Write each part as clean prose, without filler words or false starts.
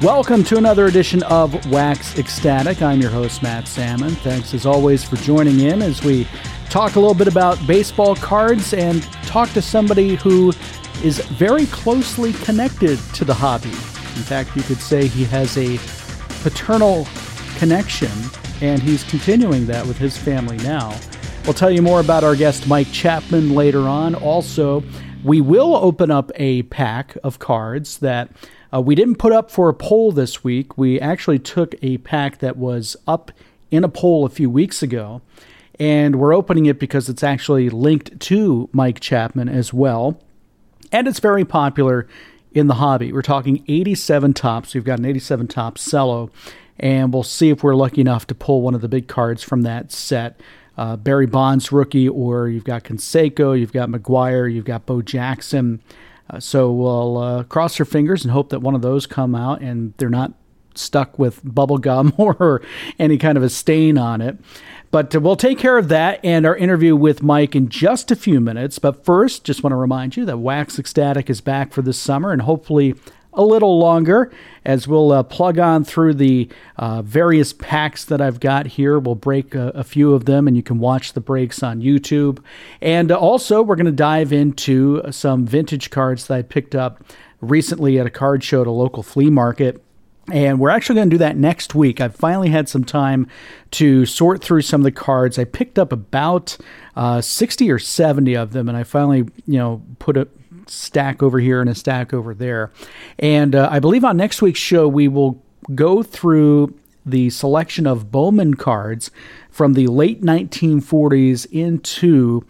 Welcome to another edition of Wax Ecstatic. I'm your host, Matt Salmon. Thanks, as always, for joining in as we talk a little bit about baseball cards and talk to somebody who is very closely connected to the hobby. In fact, you could say he has a paternal connection, and he's continuing that with his family now. We'll tell you more about our guest, Mike Chapman, later on. Also, we will open up a pack of cards that we didn't put up for a poll this week. We actually took a pack that was up in a poll a few weeks ago, and we're opening it because it's actually linked to Mike Chapman as well, and it's very popular in the hobby. We're talking 87 Topps. We've got an 87 Topps cello, and we'll see if we're lucky enough to pull one of the big cards from that set. Barry Bonds rookie, or you've got Canseco, you've got McGuire, you've got Bo Jackson. So we'll cross our fingers and hope that one of those come out and they're not stuck with bubble gum or any kind of a stain on it. But we'll take care of that and our interview with Mike in just a few minutes. But first, just want to remind you that Wax Ecstatic is back for this summer and hopefully a little longer, as we'll plug on through the various packs that I've got here. We'll break a few of them, and you can watch the breaks on YouTube. And also, we're going to dive into some vintage cards that I picked up recently at a card show at a local flea market. And we're actually going to do that next week. I've finally had some time to sort through some of the cards. I picked up about 60 or 70 of them, and I finally, put a stack over here and a stack over there. And I believe on next week's show, we will go through the selection of Bowman cards from the late 1940s into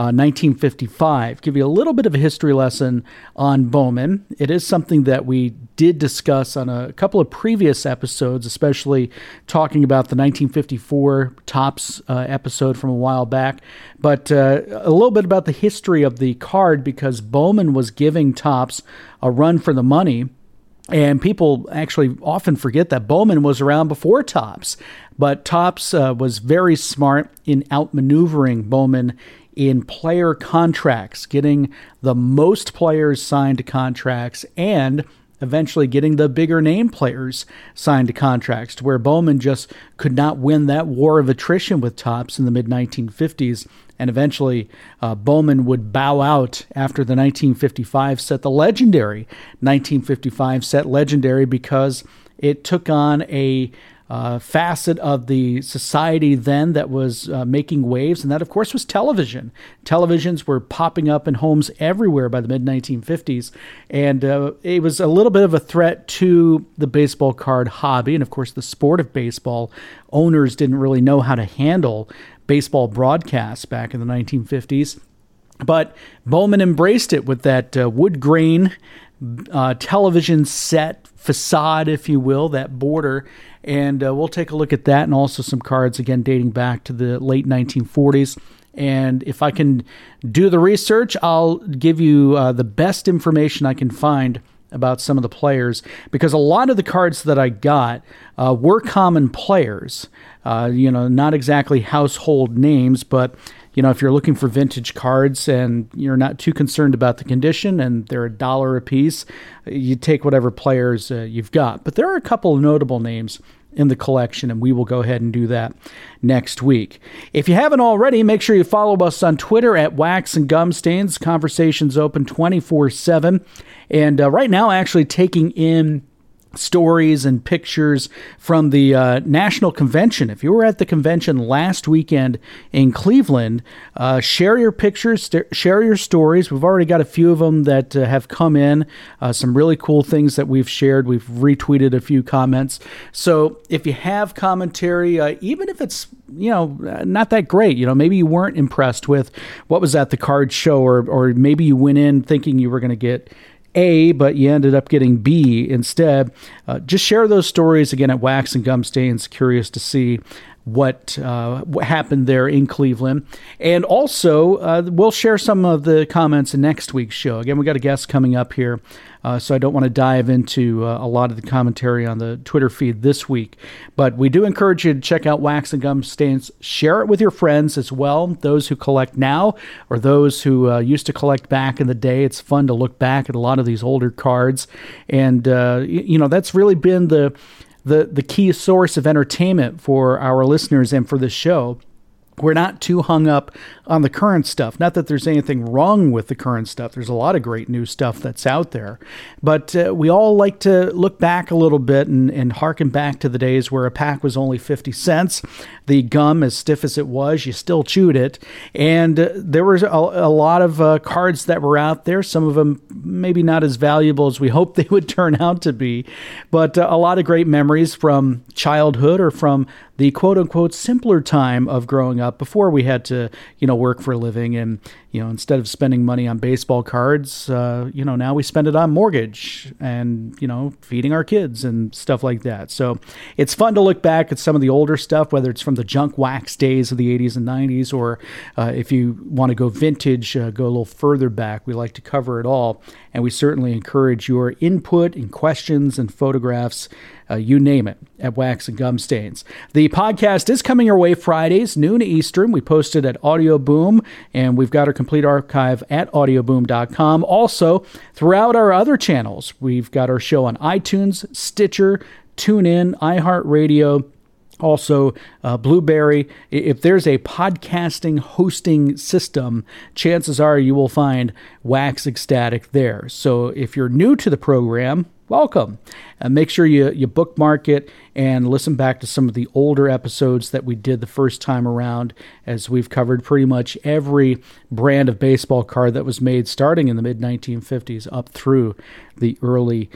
1955. Give you a little bit of a history lesson on Bowman. It is something that we did discuss on a couple of previous episodes, especially talking about the 1954 Topps episode from a while back. But a little bit about the history of the card, because Bowman was giving Topps a run for the money. And people actually often forget that Bowman was around before Topps. But Topps was very smart in outmaneuvering Bowman in player contracts, getting the most players signed to contracts and eventually getting the bigger name players signed to contracts, to where Bowman just could not win that war of attrition with Topps in the mid-1950s. And eventually, Bowman would bow out after the 1955 set, the legendary 1955 set, legendary because it took on a facet of the society then that was making waves, and that, of course, was television. Televisions were popping up in homes everywhere by the mid-1950s, and it was a little bit of a threat to the baseball card hobby, and, of course, the sport of baseball. Owners didn't really know how to handle baseball broadcasts back in the 1950s, but Bowman embraced it with that wood grain television set facade, if you will, that border. And we'll take a look at that, and also some cards, again, dating back to the late 1940s. And if I can do the research, I'll give you the best information I can find about some of the players, because a lot of the cards that I got were common players, not exactly household names, but if you're looking for vintage cards and you're not too concerned about the condition and they're $1 a piece, you take whatever players you've got. But there are a couple of notable names in the collection, and we will go ahead and do that next week. If you haven't already, make sure you follow us on Twitter at Wax and Gum Stains. Conversations open 24/7. And right now, actually taking in stories and pictures from the National Convention. If you were at the convention last weekend in Cleveland, share your pictures, share your stories. We've already got a few of them that have come in, some really cool things that we've shared. We've retweeted a few comments. So if you have commentary, even if it's not that great, maybe you weren't impressed with what was at the card show, or maybe you went in thinking you were going to get A, but you ended up getting B instead. Just share those stories again at Wax and Gum Stains. Curious to see what happened there in Cleveland. And also, we'll share some of the comments in next week's show. Again, we got a guest coming up here, so I don't want to dive into a lot of the commentary on the Twitter feed this week. But we do encourage you to check out Wax and Gum Stains. Share it with your friends as well, those who collect now or those who used to collect back in the day. It's fun to look back at a lot of these older cards. And, that's really been the key source of entertainment for our listeners and for this show. We're not too hung up on the current stuff. Not that there's anything wrong with the current stuff. There's a lot of great new stuff that's out there. But we all like to look back a little bit and harken back to the days where a pack was only 50 cents. The gum, as stiff as it was, you still chewed it. And there was a lot of cards that were out there. Some of them maybe not as valuable as we hoped they would turn out to be. But a lot of great memories from childhood or from the quote-unquote simpler time of growing up before we had to, work for a living. And, instead of spending money on baseball cards, now we spend it on mortgage and, feeding our kids and stuff like that. So it's fun to look back at some of the older stuff, whether it's from the junk wax days of the 80s and 90s, or if you want to go vintage, go a little further back. We like to cover it all. And we certainly encourage your input and questions and photographs, you name it, at Wax and Gum Stains. The podcast is coming your way Fridays, noon Eastern. We post it at Audio Boom, and we've got our complete archive at audioboom.com. Also, throughout our other channels, we've got our show on iTunes, Stitcher, TuneIn, iHeartRadio, also Blueberry. If there's a podcasting hosting system, chances are you will find Wax Ecstatic there. So if you're new to the program, welcome. Make sure you bookmark it and listen back to some of the older episodes that we did the first time around, as we've covered pretty much every brand of baseball card that was made starting in the mid-1950s up through the early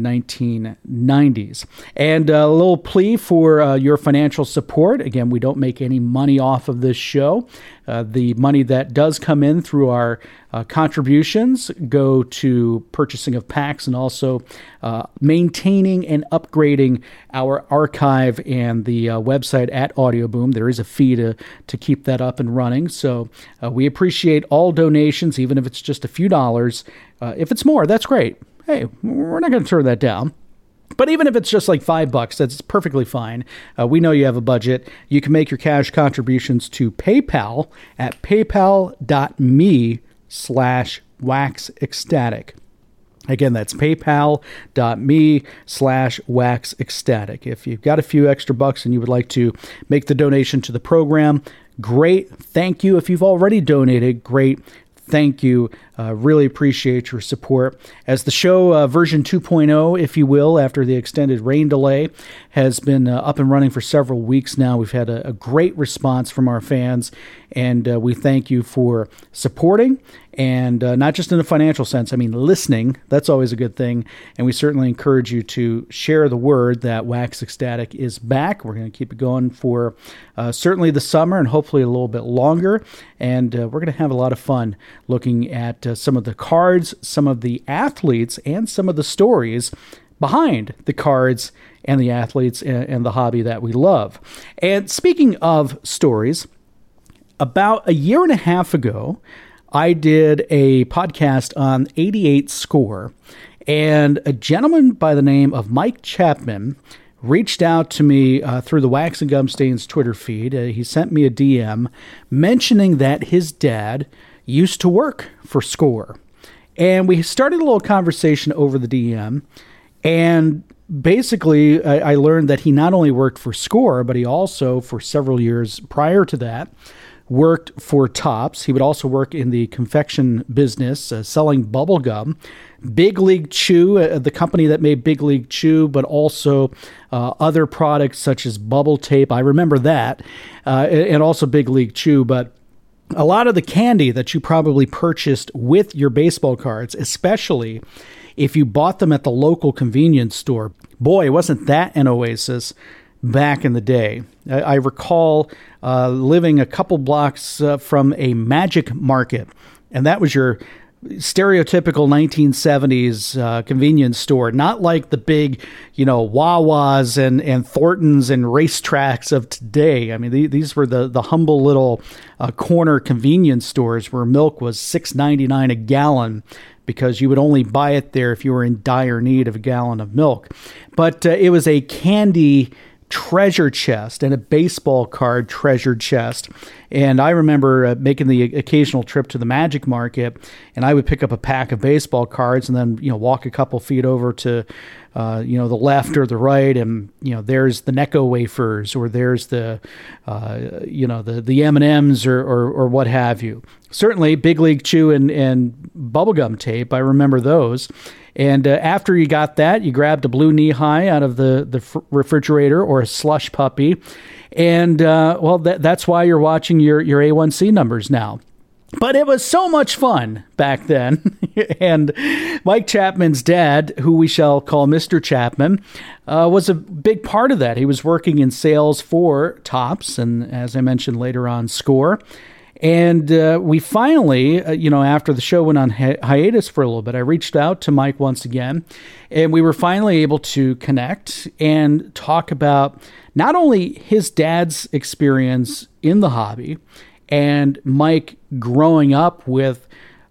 1990s. And a little plea for your financial support. Again, we don't make any money off of this show. The money that does come in through our contributions go to purchasing of packs and also maintaining and upgrading our archive and the website at Audioboom. There is a fee to keep that up and running. So we appreciate all donations, even if it's just a few dollars. If it's more, that's great. Hey, we're not going to turn that down. But even if it's just like $5, that's perfectly fine. We know you have a budget. You can make your cash contributions to PayPal at paypal.me/waxecstatic. Again, that's paypal.me/waxecstatic. If you've got a few extra bucks and you would like to make the donation to the program, great. Thank you. If you've already donated, great. Thank you. Really appreciate your support. As the show version 2.0, if you will, after the extended rain delay, has been up and running for several weeks now. We've had a great response from our fans, and we thank you for supporting, and not just in a financial sense. I mean, listening. That's always a good thing, and we certainly encourage you to share the word that Wax Ecstatic is back. We're going to keep it going for certainly the summer and hopefully a little bit longer, and we're going to have a lot of fun looking at some of the cards, some of the athletes, and some of the stories behind the cards and the athletes and the hobby that we love. And speaking of stories, about a year and a half ago, I did a podcast on 88 Score, and a gentleman by the name of Mike Chapman reached out to me through the Wax and Gum Stains Twitter feed. He sent me a DM mentioning that his dad used to work for Score. And we started a little conversation over the DM, and basically I learned that he not only worked for Score, but he also, for several years prior to that, worked for Topps. He would also work in the confection business, selling bubble gum. Big League Chew, the company that made Big League Chew, but also other products such as bubble tape. I remember that, and also Big League Chew, but a lot of the candy that you probably purchased with your baseball cards, especially if you bought them at the local convenience store. Boy, wasn't that an oasis back in the day. I recall living a couple blocks from a Magic Market, and that was your stereotypical 1970s convenience store, not like the big, Wawas and Thorntons and racetracks of today. I mean, these were the humble little corner convenience stores where milk was $6.99 a gallon, because you would only buy it there if you were in dire need of a gallon of milk. But it was a candy treasure chest and a baseball card treasure chest. And I remember making the occasional trip to the Magic Market, and I would pick up a pack of baseball cards and then, walk a couple feet over to, the left or the right, and, there's the Necco wafers, or there's the M&Ms or what have you. Certainly Big League Chew and bubblegum tape. I remember those. And after you got that, you grabbed a blue knee-high out of the refrigerator, or a slush puppy. And, that's why you're watching your A1C numbers now. But it was so much fun back then. And Mike Chapman's dad, who we shall call Mr. Chapman, was a big part of that. He was working in sales for Topps, and as I mentioned later on, Score. And we finally, after the show went on hiatus for a little bit, I reached out to Mike once again, and we were finally able to connect and talk about not only his dad's experience in the hobby and Mike growing up with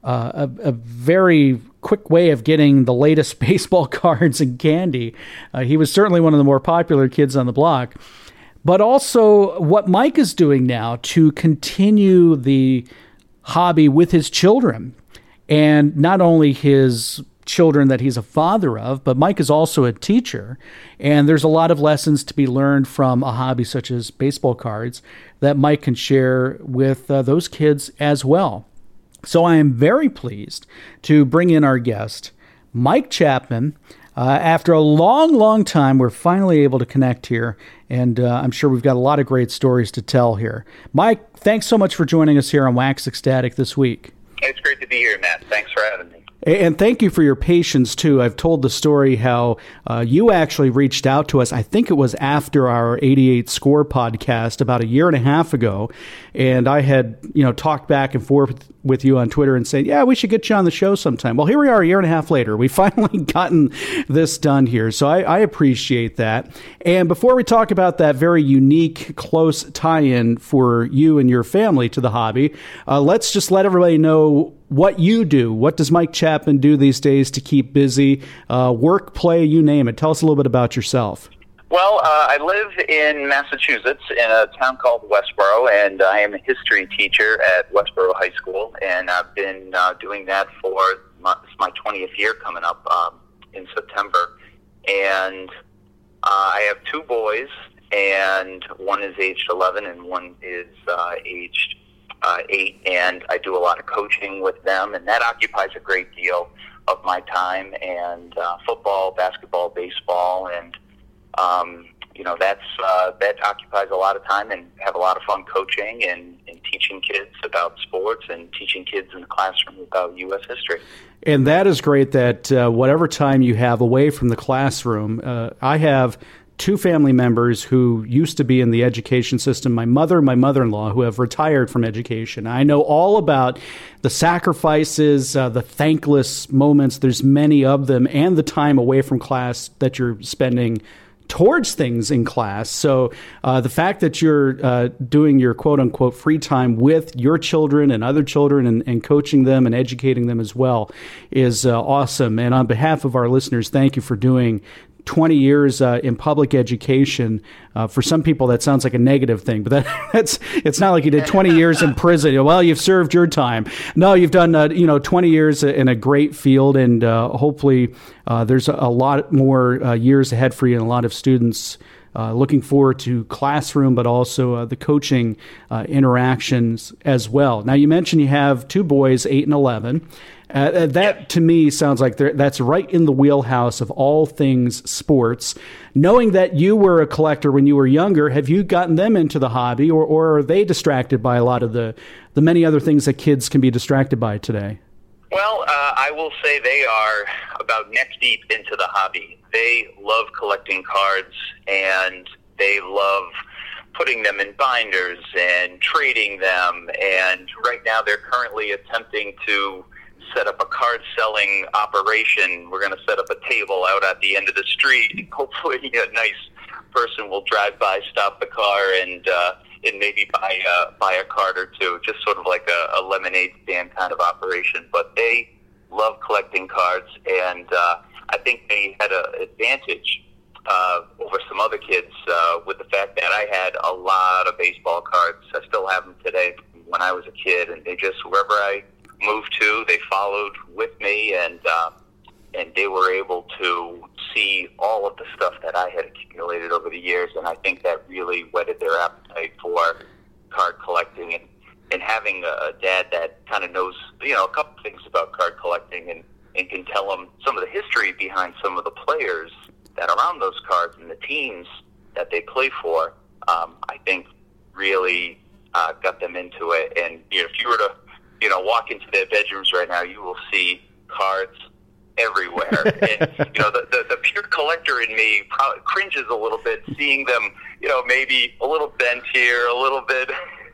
a very quick way of getting the latest baseball cards and candy. He was certainly one of the more popular kids on the block. But also what Mike is doing now to continue the hobby with his children, and not only his children that he's a father of, but Mike is also a teacher. And there's a lot of lessons to be learned from a hobby such as baseball cards that Mike can share with those kids as well. So I am very pleased to bring in our guest, Mike Chapman. After a long, long time, we're finally able to connect here, and I'm sure we've got a lot of great stories to tell here. Mike, thanks so much for joining us here on Wax Ecstatic this week. It's great to be here, Matt. Thanks for having me. And thank you for your patience, too. I've told the story how you actually reached out to us. I think it was after our 88 Score podcast about a year and a half ago. And I had, talked back and forth with you on Twitter and saying, yeah, we should get you on the show sometime. Well, here we are a year and a half later. We finally gotten this done here. So I appreciate that. And before we talk about that very unique, close tie-in for you and your family to the hobby, let's just let everybody know what you do. What does Mike Chapman do these days to keep busy? Work, play, you name it. Tell us a little bit about yourself. Well, I live in Massachusetts in a town called Westboro, and I am a history teacher at Westboro High School, and I've been doing that for my 20th year coming up in September. And I have two boys, and one is aged 11 and one is aged 8, and I do a lot of coaching with them, and that occupies a great deal of my time, and football, basketball, baseball, and that occupies a lot of time, and have a lot of fun coaching and teaching kids about sports and teaching kids in the classroom about U.S. history. And that is great that whatever time you have away from the classroom, I have two family members who used to be in the education system, my mother and my mother-in-law, who have retired from education. I know all about the sacrifices, the thankless moments, there's many of them, and the time away from class that you're spending towards things in class. So the fact that you're doing your quote-unquote free time with your children and other children and coaching them and educating them as well is awesome. And on behalf of our listeners, thank you for doing 20 years in public education. For some people, that sounds like a negative thing, but it's not like you did 20 years in prison. Well, you've served your time. No, you've done 20 years in a great field, and hopefully there's a lot more years ahead for you, and a lot of students looking forward to classroom, but also the coaching interactions as well. Now, you mentioned you have two boys, 8 and 11. That, to me, sounds like that's right in the wheelhouse of all things sports. Knowing that you were a collector when you were younger, have you gotten them into the hobby, or are they distracted by a lot of the many other things that kids can be distracted by today? Well, I will say they are about neck deep into the hobby. They love collecting cards, and they love putting them in binders and trading them. And right now they're currently attempting to set up a card-selling operation. We're going to set up a table out at the end of the street, and hopefully a nice person will drive by, stop the car, and maybe buy a card or two, just sort of like a lemonade stand kind of operation. But they love collecting cards, and I think they had an advantage over some other kids with the fact that I had a lot of baseball cards. I still have them today from when I was a kid, and they just, wherever I moved to, they followed with me, and they were able to see all of the stuff that I had accumulated over the years, and I think that really whetted their appetite for card collecting, and having a dad that kind of knows, a couple things about card collecting, and can tell them some of the history behind some of the players that are on those cards and the teams that they play for, I think really got them into it. And if you were to, walk into their bedrooms right now, you will see cards everywhere. And, the pure collector in me probably cringes a little bit seeing them, maybe a little bent here, a little bit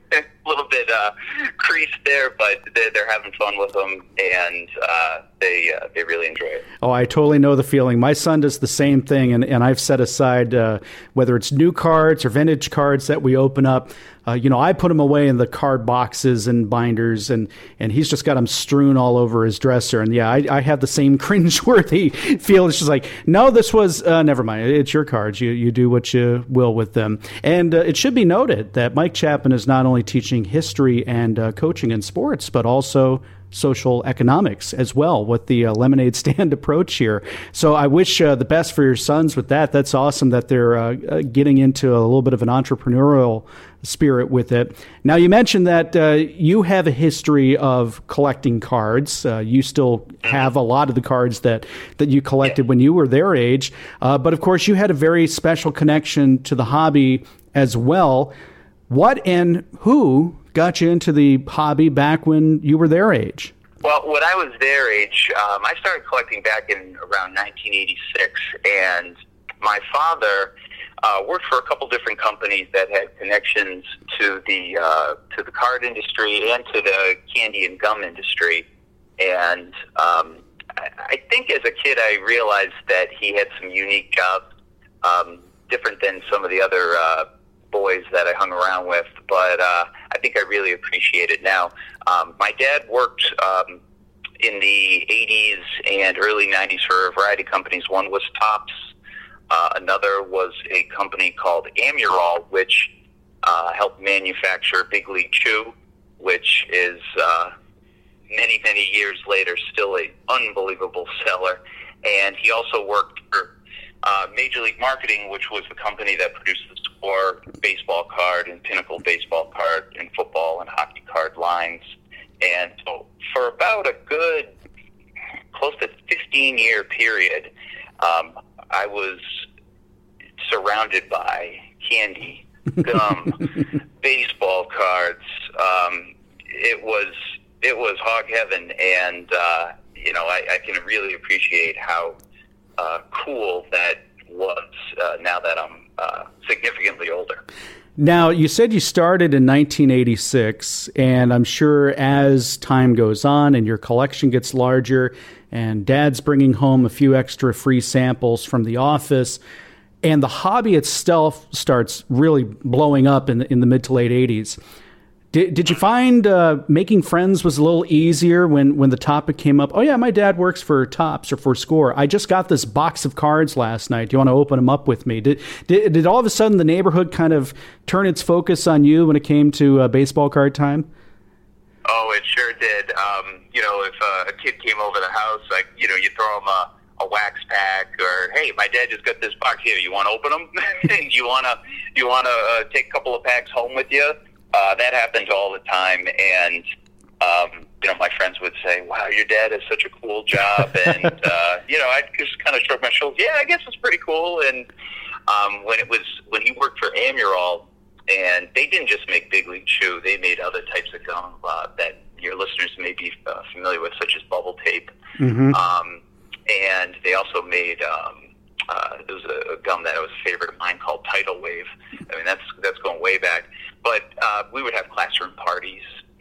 creased there, but they're having fun with them, and they really enjoy it. Oh, I totally know the feeling. My son does the same thing, and I've set aside, whether it's new cards or vintage cards that we open up, I put them away in the card boxes and binders, and he's just got them strewn all over his dresser. And yeah, I have the same cringeworthy feel. It's just like, no, this was, never mind. It's your cards. You do what you will with them. And it should be noted that Mike Chapman is not only teaching history and coaching in sports, but also social economics as well with the lemonade stand approach here. So I wish the best for your sons with that. That's awesome that they're getting into a little bit of an entrepreneurial spirit with it. Now, you mentioned that you have a history of collecting cards. You still have a lot of the cards that you collected when you were their age. But of course, you had a very special connection to the hobby as well. What and who got you into the hobby back when you were their age? Well, when I was their age, I started collecting back in around 1986, and my father worked for a couple different companies that had connections to the card industry and to the candy and gum industry. And I think as a kid, I realized that he had some unique jobs, different than some of the other boys that I hung around with, but I think I really appreciate it now. My dad worked in the 80s and early 90s for a variety of companies. One was Topps. Another was a company called Amurol, which helped manufacture Big League Chew, which is many, many years later still an unbelievable seller. And he also worked for Major League Marketing, which was the company that produced the Score baseball card and Pinnacle baseball card and football and hockey card lines. And so for about a good close to 15-year period, I was surrounded by candy, gum, baseball cards. It was hog heaven, and I can really appreciate how cool that was now that I'm significantly older. Now, you said you started in 1986, and I'm sure as time goes on and your collection gets larger and Dad's bringing home a few extra free samples from the office, and the hobby itself starts really blowing up in the mid to late 80s. Did you find making friends was a little easier when the topic came up? Oh, yeah, my dad works for Topps or for Score. I just got this box of cards last night. Do you want to open them up with me? Did all of a sudden the neighborhood kind of turn its focus on you when it came to baseball card time? Oh, it sure did. If a kid came over the house, you throw them a wax pack, or hey, my dad just got this box here. You want to open them? Do you want to take a couple of packs home with you? That happened all the time, and my friends would say, "Wow, your dad has such a cool job," and I just kind of shrug my shoulders. Yeah, I guess it's pretty cool. And when he worked for Amurol, and they didn't just make Big League Chew; they made other types of gum that your listeners may be familiar with, such as Bubble Tape. Mm-hmm. And they also made there was a gum that was a favorite of mine called Tidal Wave. I mean, that's going way back. But we would have classroom parties,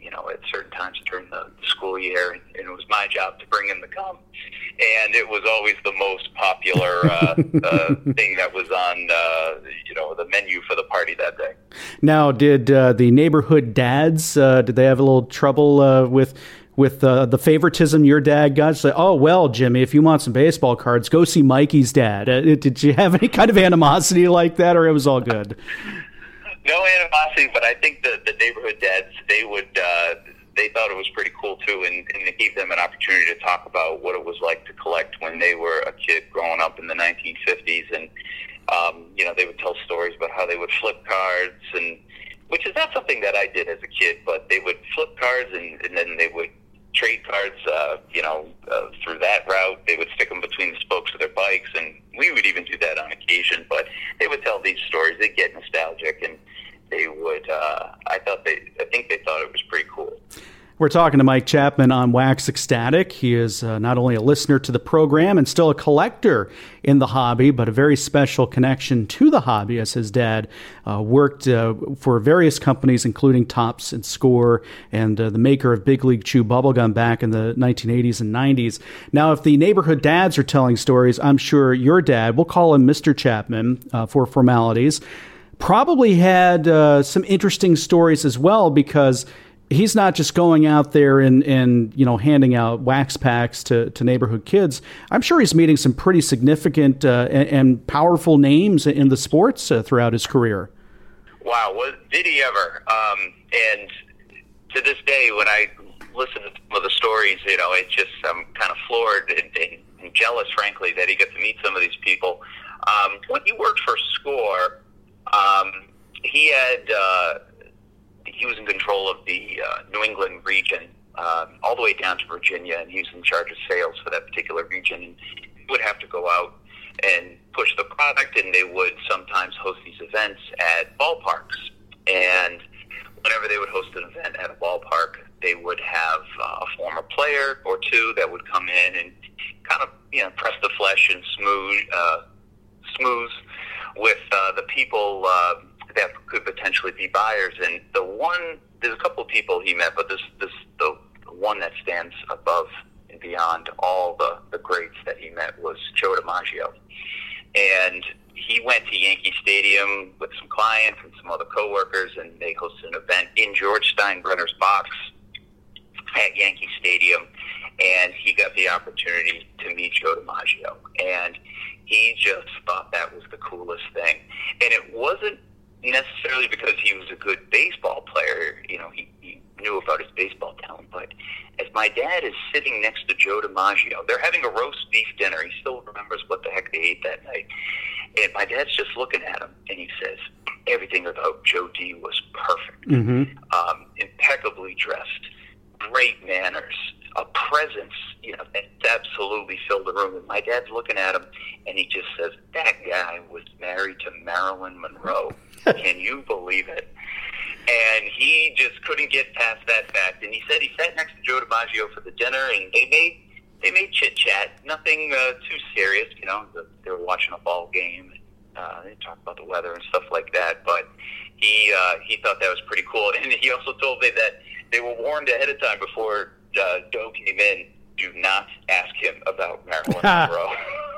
at certain times during the school year, and it was my job to bring in the gum. And it was always the most popular thing that was on, the menu for the party that day. Now, did the neighborhood dads, did they have a little trouble with the favoritism your dad got? Say, oh, well, Jimmy, if you want some baseball cards, go see Mikey's dad. Did you have any kind of animosity like that, or it was all good? No animosity, but I think the neighborhood dads, they thought it was pretty cool too, and it gave them an opportunity to talk about what it was like to collect when they were a kid growing up in the 1950s, and they would tell stories about how they would flip cards, and which is not something that I did as a kid, but they would flip cards and then they would trade cards, through that route. They would stick them between the spokes of their bikes, and we would even do that on occasion, but they would tell these stories. They'd get nostalgic, and they would, I think they thought it was pretty cool. We're talking to Mike Chapman on Wax Ecstatic. He is not only a listener to the program and still a collector in the hobby, but a very special connection to the hobby, as his dad worked for various companies, including Topps and Score, and the maker of Big League Chew bubblegum back in the 1980s and 90s. Now, if the neighborhood dads are telling stories, I'm sure your dad, we'll call him Mr. Chapman for formalities, probably had some interesting stories as well, because he's not just going out there and handing out wax packs to neighborhood kids. I'm sure he's meeting some pretty significant and powerful names in the sports throughout his career. Wow, did he ever? And to this day, when I listen to some of the stories, I'm kind of floored and jealous, frankly, that he got to meet some of these people. When he worked for Score, he was in control of the New England region, all the way down to Virginia, and he was in charge of sales for that particular region. And he would have to go out and push the product, and they would sometimes host these events at ballparks. And whenever they would host an event at a ballpark, they would have a former player or two that would come in and kind of press the flesh and smooth with the people that could potentially be buyers. And there's a couple of people he met, but the one that stands above and beyond all the greats that he met was Joe DiMaggio. And he went to Yankee Stadium with some clients and some other coworkers, and they hosted an event in George Steinbrenner's box at Yankee Stadium, and he got the opportunity to meet Joe DiMaggio. And he just thought that was the coolest thing. And it wasn't necessarily because he was a good baseball player. He knew about his baseball talent, but as my dad is sitting next to Joe DiMaggio, they're having a roast beef dinner. He still remembers what the heck they ate that night. And my dad's just looking at him, and he says, everything about Joe D was perfect. Mm-hmm. Impeccably dressed, great manners, a presence, that absolutely filled the room. And my dad's looking at him, and he just says, that guy was married to Marilyn Monroe. Can you believe it? And he just couldn't get past that fact. And he said he sat next to Joe DiMaggio for the dinner, and they made chit-chat, nothing too serious. They were watching a ball game. They talked about the weather and stuff like that. But he thought that was pretty cool. And he also told me that they were warned ahead of time before Joe came in, do not ask him about Marilyn Monroe.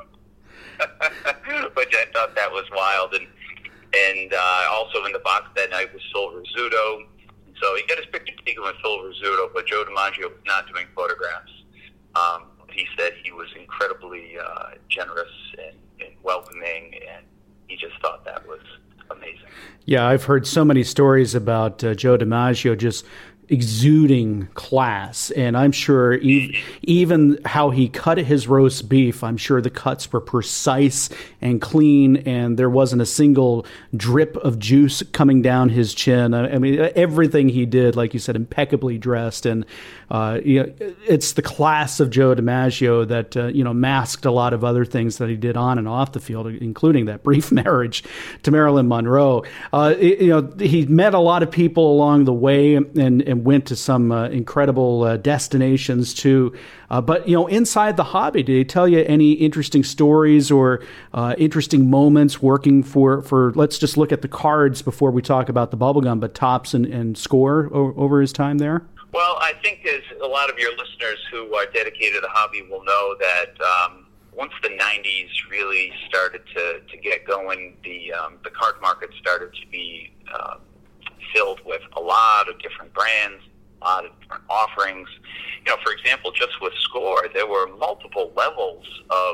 But I thought that was wild. And also in the box that night was Phil Rizzuto. So he got his picture taken with Phil Rizzuto, but Joe DiMaggio was not doing photographs. He said he was incredibly generous and welcoming, and he just thought that was amazing. Yeah, I've heard so many stories about Joe DiMaggio just exuding class, and I'm sure even how he cut his roast beef, I'm sure the cuts were precise and clean, and there wasn't a single drip of juice coming down his chin. I mean, everything he did, like you said, impeccably dressed, and it's the class of Joe DiMaggio that masked a lot of other things that he did on and off the field, including that brief marriage to Marilyn Monroe. He met a lot of people along the way, and went to some incredible destinations too. But inside the hobby, did he tell you any interesting stories or interesting moments working for? Let's just look at the cards before we talk about the bubblegum, but Topps and Score over his time there? Well, I think as a lot of your listeners who are dedicated to the hobby will know that once the 90s really started to get going, the card market started to be filled with a lot of different brands, a lot of different offerings. You know, for example, just with Score, there were multiple levels of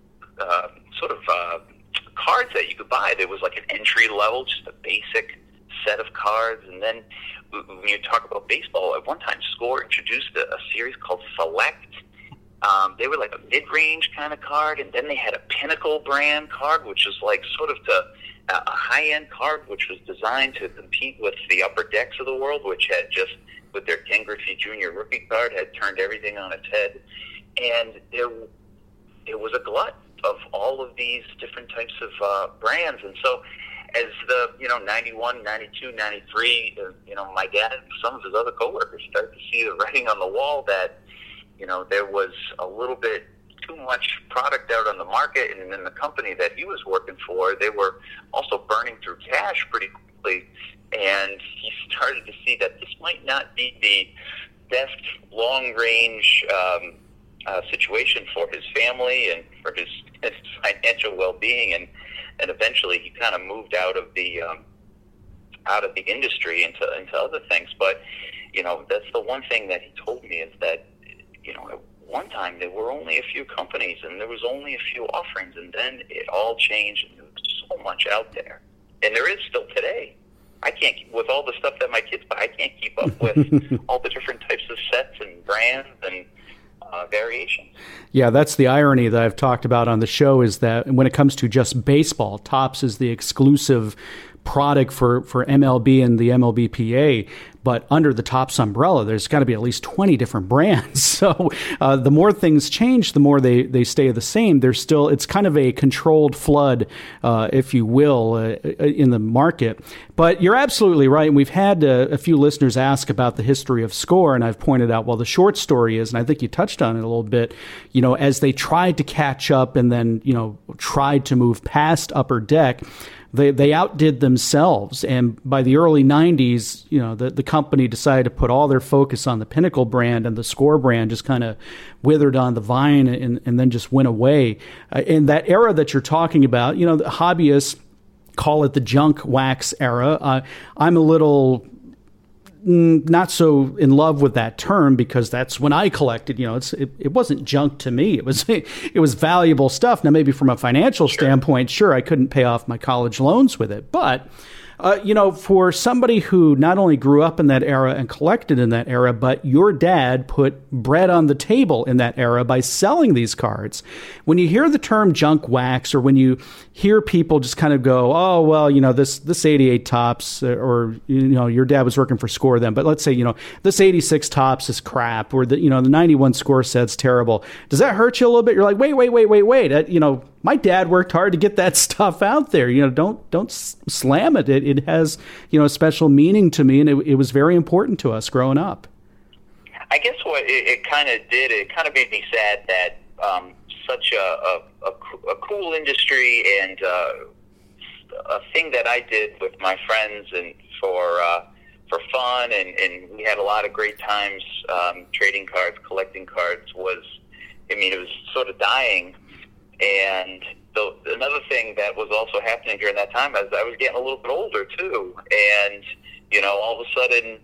cards that you could buy. There was like an entry level, just a basic set of cards, and then when you talk about baseball, at one time Score introduced a series called Select. They were like a mid-range kind of card, and then they had a Pinnacle brand card, which was like sort of a high-end card, which was designed to compete with the Upper Decks of the world, which had just, with their Ken Griffey Jr. rookie card, had turned everything on its head. And there was a glut of all of these different types of brands. And so as the, 91, 92, 93, my dad and some of his other coworkers started to see the writing on the wall that, there was a little bit too much product out on the market, and then the company that he was working for, they were also burning through cash pretty quickly, and he started to see that this might not be the best long-range situation for his family and for his financial well-being, and eventually he kind of moved out of the industry into other things. But that's the one thing that he told me, is that at one time there were only a few companies and there was only a few offerings, and then it all changed, and there was so much out there, and there is still today. I can't, with all the stuff that my kids buy, I can't keep up with all the different types of sets and brands and variations. Yeah, that's the irony that I've talked about on the show, is that when it comes to just baseball, Topps is the exclusive product for MLB and the MLBPA, but under the Topps umbrella, there's got to be at least 20 different brands. So the more things change, the more they stay the same. It's kind of a controlled flood, if you will, in the market. But you're absolutely right. And we've had a few listeners ask about the history of Score, and I've pointed out, well, the short story is, and I think you touched on it a little bit, as they tried to catch up and then, tried to move past Upper Deck, they outdid themselves. And by the early 90s, the company decided to put all their focus on the Pinnacle brand, and the Score brand just kind of withered on the vine and then just went away. In that era that you're talking about, the hobbyists call it the junk wax era. I'm a little not so in love with that term, because that's when I collected. It wasn't junk to me. It was valuable stuff. Now, maybe from a financial standpoint, sure, I couldn't pay off my college loans with it, but for somebody who not only grew up in that era and collected in that era, but your dad put bread on the table in that era by selling these cards. When you hear the term junk wax, or when you hear people just kind of go, oh, well, this 88 Topps, or, your dad was working for Score then, but let's say, this 86 Topps is crap, or the 91 Score set's terrible. Does that hurt you a little bit? You're like, wait. My dad worked hard to get that stuff out there. Don't slam it. It has, a special meaning to me, and it was very important to us growing up. I guess what it kind of did, it kind of made me sad that such a cool industry and a thing that I did with my friends and for fun, and we had a lot of great times trading cards, collecting cards, it was sort of dying. And another thing that was also happening during that time is I was getting a little bit older too, and all of a sudden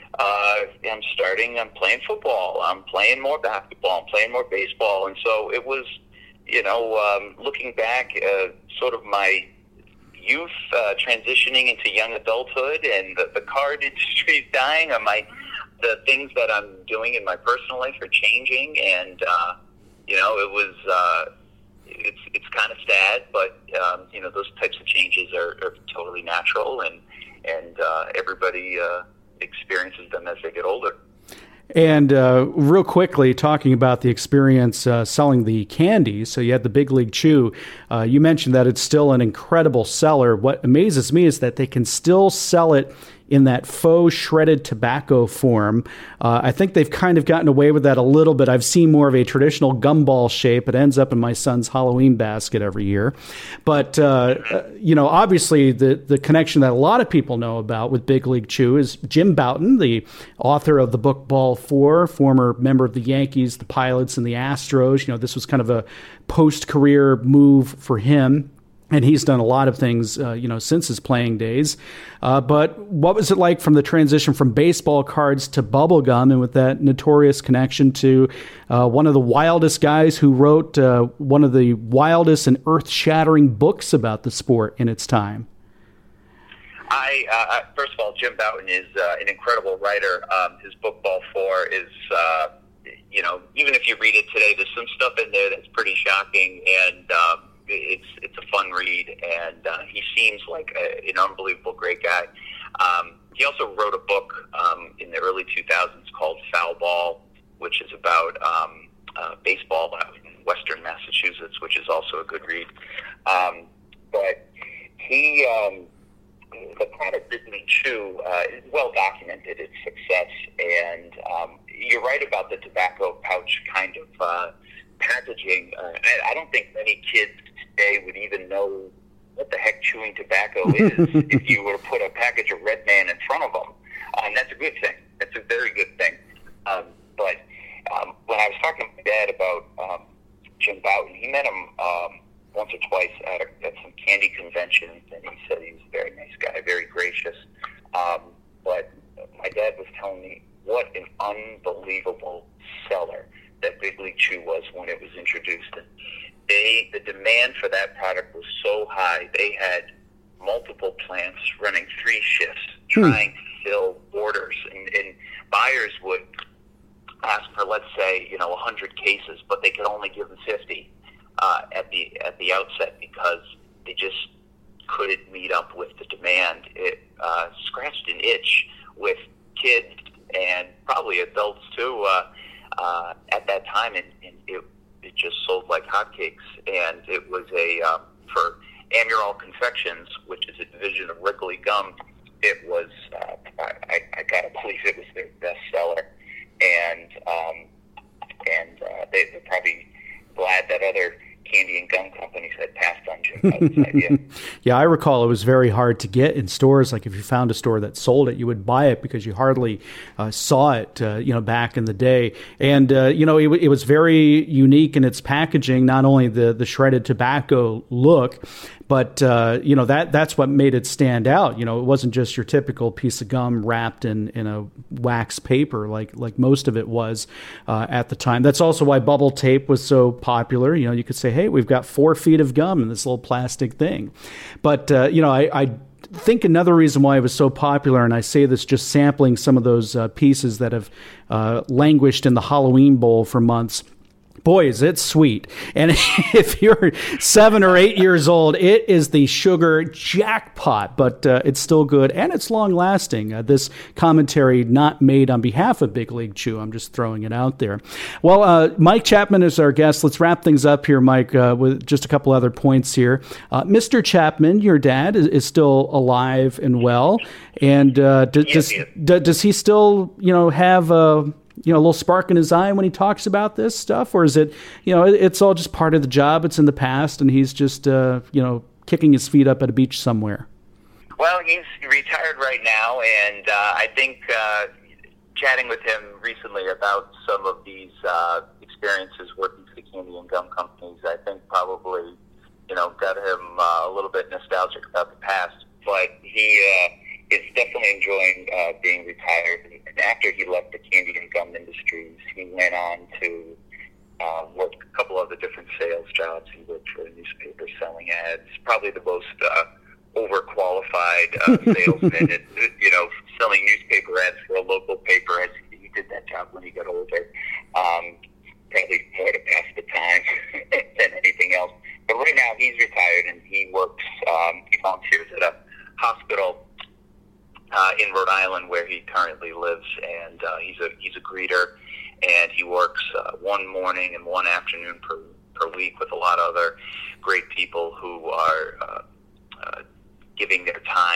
I'm playing football, I'm playing more basketball, I'm playing more baseball, and so it was looking back, sort of my youth transitioning into young adulthood, and the card industry is dying, and the things that I'm doing in my personal life are changing, and it was. It's kind of sad, but those types of changes are totally natural, and everybody experiences them as they get older. And real quickly, talking about the experience selling the candy, so you had the Big League Chew. You mentioned that it's still an incredible seller. What amazes me is that they can still sell it in that faux shredded tobacco form. I think they've kind of gotten away with that a little bit. I've seen more of a traditional gumball shape. It ends up in my son's Halloween basket every year. But, obviously the connection that a lot of people know about with Big League Chew is Jim Bouton, the author of the book Ball 4, former member of the Yankees, the Pilots, and the Astros. This was kind of a post-career move for him. And he's done a lot of things, since his playing days. But what was it like from the transition from baseball cards to bubble gum, and with that notorious connection to one of the wildest guys who wrote one of the wildest and earth-shattering books about the sport in its time? First of all, Jim Bouton is an incredible writer. His book Ball 4 is, even if you read it today, there's some stuff in there that's pretty shocking, and it's a fun read, and he seems like an unbelievable great guy. He also wrote a book in the early 2000s called Foul Ball, which is about baseball out in western Massachusetts, which is also a good read. But he, the product Big League Chew is well documented, its success, and you're right about the tobacco pouch kind of packaging. I don't think many kids today would even know what the heck chewing tobacco is if you were to put a package of Red Man in front of them. That's a good thing. That's a very good thing. But when I was talking to my dad about Jim Bouton, he met him once or twice at some candy conventions, and he said he was a very nice guy, very gracious. But my dad was telling me what an unbelievable seller that Big League Chew was when it was introduced. And the demand for that product was so high, they had multiple plants running 3 shifts trying to fill orders. And buyers would ask for, let's say, 100 cases, but they could only give them 50 at the outset because they just couldn't meet up with the demand. It scratched an itch with kids and probably adults too at that time, and it just sold like hotcakes. And it was for Amurol Confections, which is a division of Wrigley Gum, it was, I gotta believe it was their best seller. And they're probably glad that other candy and gum companies had passed on Jim Bouton's idea. Yeah, I recall it was very hard to get in stores. Like if you found a store that sold it, you would buy it because you hardly saw it, back in the day. And, it was very unique in its packaging, not only the shredded tobacco look, but, that's what made it stand out. It wasn't just your typical piece of gum wrapped in a wax paper like most of it was at the time. That's also why bubble tape was so popular. You could say, hey, we've got 4 feet of gum in this little plastic thing. But, I think another reason why it was so popular, and I say this just sampling some of those pieces that have languished in the Halloween Bowl for months. Boy, is it sweet. And if you're 7 or 8 years old, it is the sugar jackpot, but it's still good and it's long lasting. This commentary not made on behalf of Big League Chew. I'm just throwing it out there. Well, Mike Chapman is our guest. Let's wrap things up here, Mike, with just a couple other points here. Mr. Chapman, your dad, is still alive and well. And does he still, have a little spark in his eye when he talks about this stuff? Or is it, it's all just part of the job, it's in the past, and he's just, kicking his feet up at a beach somewhere? Well, he's retired right now, and I think chatting with him recently about some of these experiences working for the candy and gum companies, I think probably, got him a little bit nostalgic about the past. But he is definitely enjoying being retired. And after he left the candy and gum industries, he went on to work a couple other different sales jobs. He worked for a newspaper selling ads, probably the most overqualified salesman, selling newspaper ads for a local paper. As he did that job when he got older, probably more to pass the time than anything else. But right now he's retired and he works, he volunteers at a hospital in Rhode Island where he currently lives, and he's a greeter, and he works one morning and one afternoon per week with a lot of other great people who are giving their time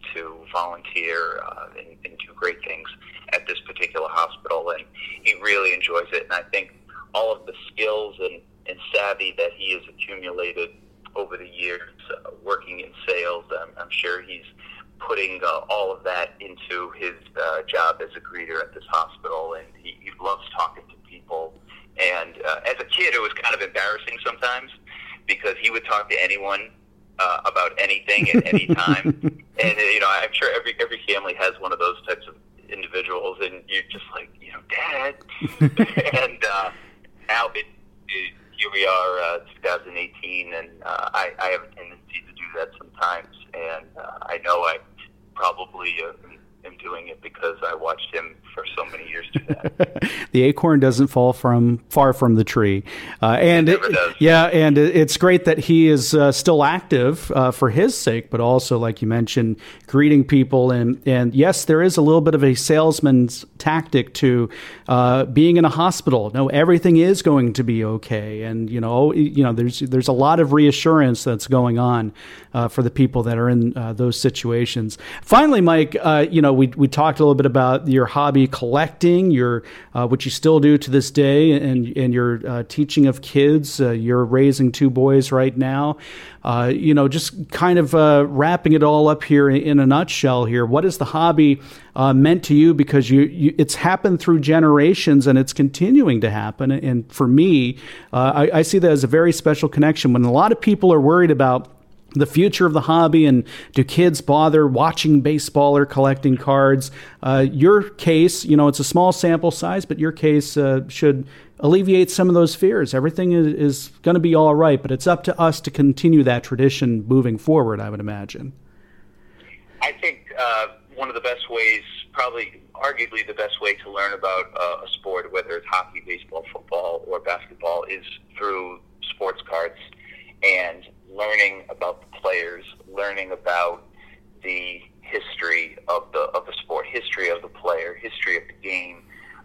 to volunteer and do great things at this particular hospital, and he really enjoys it. And I think all of the skills and savvy that he has accumulated over the years working in sales, I'm sure he's putting all of that into his job as a greeter at this hospital, and he loves talking to people. And as a kid, it was kind of embarrassing sometimes because he would talk to anyone about anything at any time. And, I'm sure every family has one of those types of individuals, and you're just like, Dad. And now here we are, 2018, and I have a tendency to do that sometimes. And I know I probably am doing it because I watched him for so many years do that. The acorn doesn't fall far from the tree, and it never does. Yeah, and it's great that he is still active for his sake, but also, like you mentioned, greeting people. And yes, there is a little bit of a salesman's tactic to being in a hospital. No, everything is going to be okay, and there's a lot of reassurance that's going on for the people that are in those situations. Finally, Mike, we talked a little bit about your hobby collecting, your what you still do to this day, and your teaching of kids. You're raising 2 boys right now. Just kind of wrapping it all up here in a nutshell here. What is the hobby meant to you? Because it's happened through generations and it's continuing to happen. And for me, I see that as a very special connection. When a lot of people are worried about the future of the hobby and do kids bother watching baseball or collecting cards, your case, it's a small sample size, but your case should alleviate some of those fears. Everything is going to be all right, but it's up to us to continue that tradition moving forward, I would imagine. I think one of the best ways, probably arguably the best way to learn about a sport, whether it's hockey, baseball, football, or basketball, is through sports cards and learning about the players, learning about the history of the sport, history of the player, history of the game.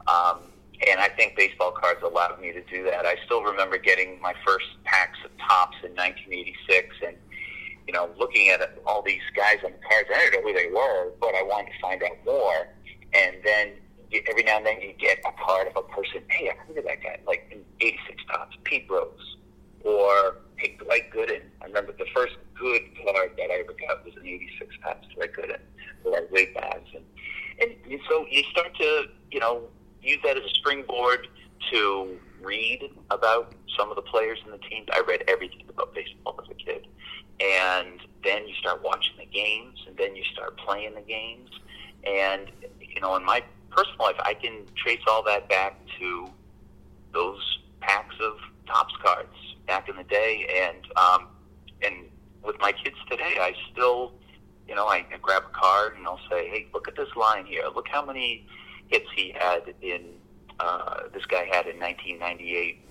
And I think baseball cards allowed me to do that. I still remember getting my first packs of Topps in 1986 and, looking at all these guys on the cards. I didn't know who they were, but I wanted to find out more. And then every now and then you get a card of a person. Hey, I heard of that guy, like in 86 Topps, Pete Rose. Or, hey, Dwight Gooden. I remember the first good card that I ever got was an 86 Topps Dwight Gooden, or way bags. And so you start to, use that as a springboard to read about some of the players in the teams. I read everything about baseball as a kid. And then you start watching the games, and then you start playing the games. And, in my personal life, I can trace all that back to those packs of Topps cards back in the day. And with my kids today, I still, I grab a card and I'll say, hey, look at this line here. Look how many hits he had this guy had in 1998.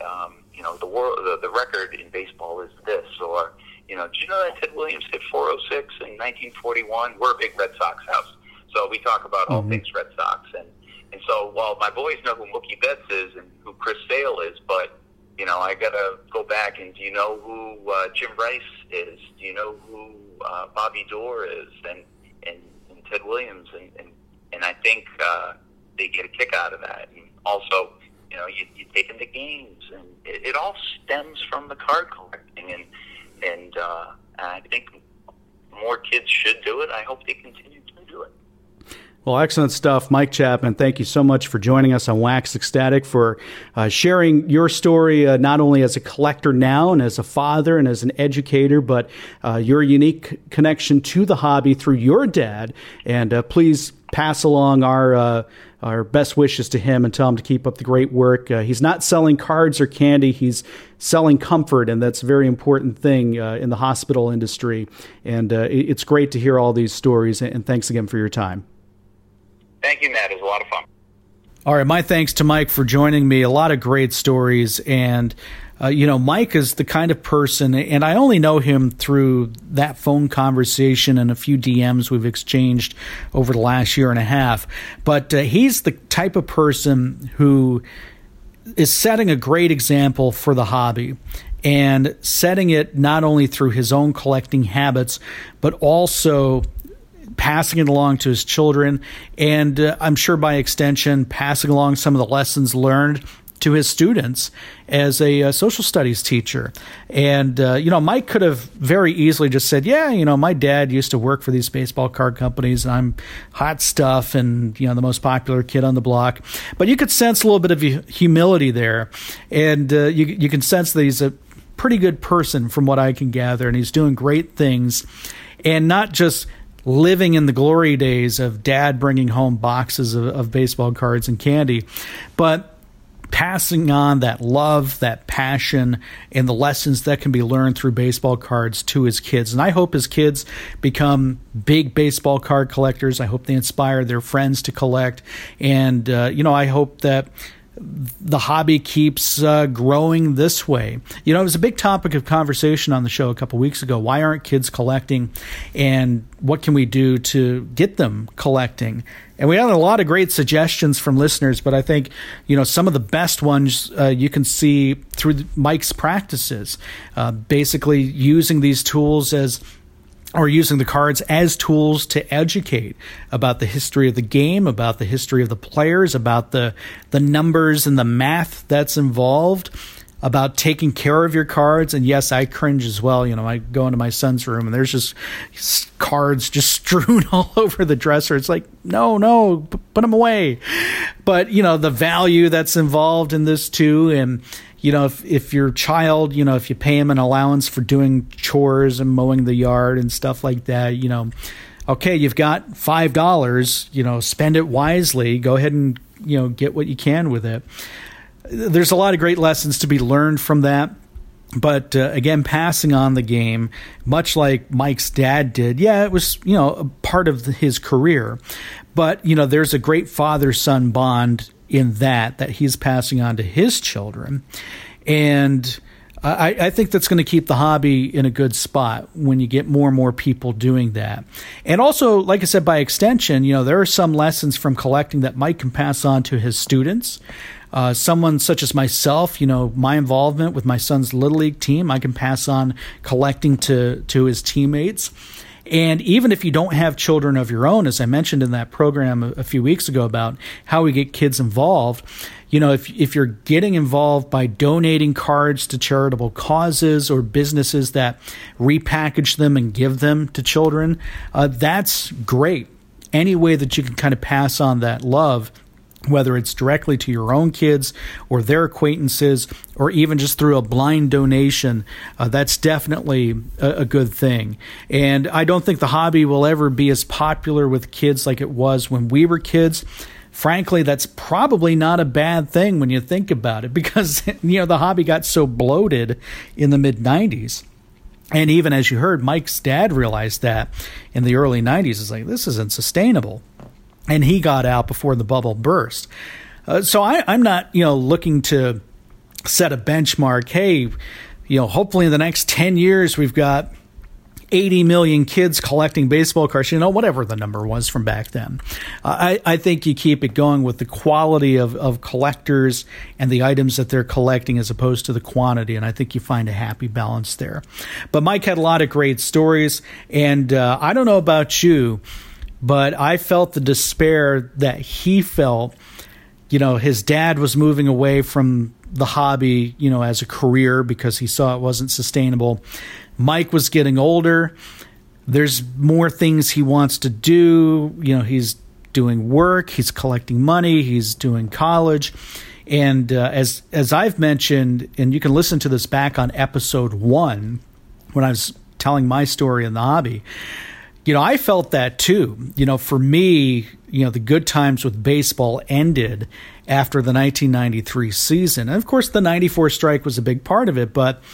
The record in baseball is this. Or, did you know that Ted Williams hit 406 in 1941? We're a big Red Sox house, so we talk about all things Red Sox. And so while my boys know who Mookie Betts is and who Chris Sale is, but I got to go back and do you know who Jim Rice is? Do you know who Bobby Doerr is? And Ted Williams? And I think they get a kick out of that. And also, you take them to games, and it all stems from the card collecting. And I think more kids should do it. I hope they continue to do it. Well, excellent stuff. Mike Chapman, thank you so much for joining us on Wax Ecstatic, for sharing your story, not only as a collector now and as a father and as an educator, but your unique connection to the hobby through your dad. And please pass along our best wishes to him and tell him to keep up the great work. He's not selling cards or candy. He's selling comfort, and that's a very important thing in the hospital industry. And it's great to hear all these stories, and thanks again for your time. Thank you, Matt. It was a lot of fun. All right, my thanks to Mike for joining me. A lot of great stories, and Mike is the kind of person, and I only know him through that phone conversation and a few DMs we've exchanged over the last year and a half, but he's the type of person who is setting a great example for the hobby, and setting it not only through his own collecting habits, but also passing it along to his children, and I'm sure by extension, passing along some of the lessons learned to his students as a social studies teacher. And, Mike could have very easily just said, my dad used to work for these baseball card companies, and I'm hot stuff and, the most popular kid on the block. But you could sense a little bit of humility there. And you can sense that he's a pretty good person from what I can gather, and he's doing great things, and not just living in the glory days of dad bringing home boxes of baseball cards and candy, but passing on that love, that passion, and the lessons that can be learned through baseball cards to his kids. And I hope his kids become big baseball card collectors. I hope they inspire their friends to collect. And, I hope that the hobby keeps growing this way. It was a big topic of conversation on the show a couple weeks ago. Why aren't kids collecting, and what can we do to get them collecting? And we had a lot of great suggestions from listeners, but I think, some of the best ones you can see through Mike's practices, basically using these tools or using the cards as tools to educate about the history of the game, about the history of the players, about the numbers and the math that's involved, about taking care of your cards. And yes, I cringe as well. I go into my son's room and there's just cards just strewn all over the dresser. It's like, no, put them away. But, the value that's involved in this too. And, if your child, if you pay him an allowance for doing chores and mowing the yard and stuff like that, okay, you've got $5, spend it wisely. Go ahead and, get what you can with it. There's a lot of great lessons to be learned from that. But again, passing on the game, much like Mike's dad did, it was, a part of his career. But, there's a great father-son bond in that he's passing on to his children. And I think that's going to keep the hobby in a good spot when you get more and more people doing that. And also, like I said, by extension, there are some lessons from collecting that Mike can pass on to his students. Someone such as myself, my involvement with my son's Little League team, I can pass on collecting to his teammates. And even if you don't have children of your own, as I mentioned in that program a few weeks ago about how we get kids involved, if you're getting involved by donating cards to charitable causes or businesses that repackage them and give them to children, that's great. Any way that you can kind of pass on that love, whether it's directly to your own kids or their acquaintances, or even just through a blind donation, that's definitely a good thing. And I don't think the hobby will ever be as popular with kids like it was when we were kids. Frankly, that's probably not a bad thing when you think about it, because the hobby got so bloated in the mid-90s. And even as you heard, Mike's dad realized that in the early 90s. It's like, this isn't sustainable. And he got out before the bubble burst. So I'm not, looking to set a benchmark. Hey, hopefully in the next 10 years, we've got 80 million kids collecting baseball cards, whatever the number was from back then. I think you keep it going with the quality of collectors and the items that they're collecting as opposed to the quantity, and I think you find a happy balance there. But Mike had a lot of great stories, and I don't know about you, but I felt the despair that he felt. His dad was moving away from the hobby, as a career because he saw it wasn't sustainable. Mike was getting older. There's more things he wants to do. He's doing work. He's collecting money. He's doing college. And as I've mentioned, and you can listen to this back on episode 1 when I was telling my story in the hobby, I felt that too. For me, the good times with baseball ended after the 1993 season. And of course, the 94 strike was a big part of it, but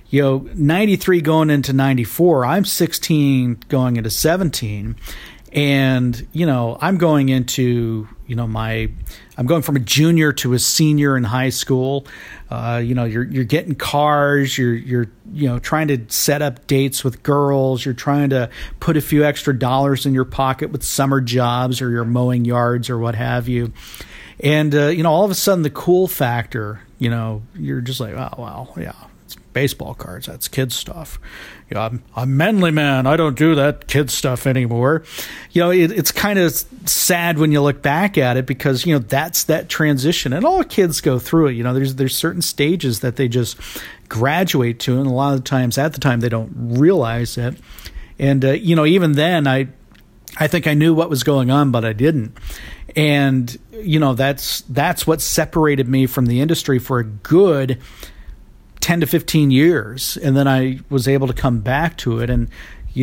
93 going into 94, I'm 16 going into 17. And, I'm going into, I'm going from a junior to a senior in high school. You're getting cars, you're trying to set up dates with girls, you're trying to put a few extra dollars in your pocket with summer jobs or you're mowing yards or what have you. And, all of a sudden the cool factor, you're just like, oh, well, yeah, it's baseball cards, that's kids stuff. I'm a manly man. I don't do that kid stuff anymore. It's kind of sad when you look back at it because, that's that transition. And all kids go through it. There's certain stages that they just graduate to. And a lot of the times, at the time, they don't realize it. And, even then, I think I knew what was going on, but I didn't. And, that's what separated me from the industry for a good 10 to 15 years. And then I was able to come back to it. And,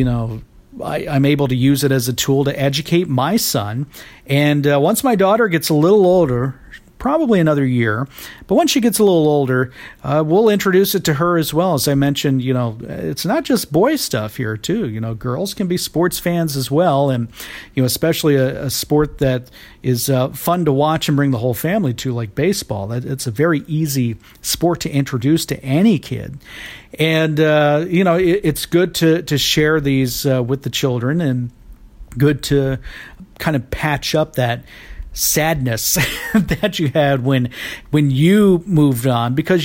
I'm able to use it as a tool to educate my son. And once my daughter gets a little older, probably another year, but once she gets a little older, we'll introduce it to her as well. As I mentioned, it's not just boy stuff here too. Girls can be sports fans as well, and especially a sport that is fun to watch and bring the whole family to, like baseball. It's a very easy sport to introduce to any kid, and it's good to share these with the children, and good to kind of patch up that sadness that you had when you moved on, because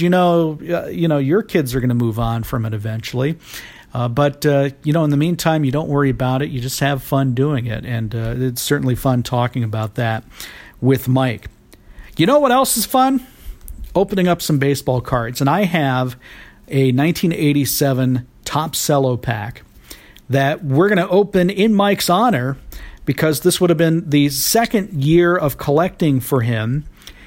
your kids are going to move on from it eventually. But in the meantime, you don't worry about it. You just have fun doing it, and it's certainly fun talking about that with Mike. You know what else is fun? Opening up some baseball cards, and I have a 1987 Topps Cello pack that we're going to open in Mike's honor, because this would have been the second year of collecting for him.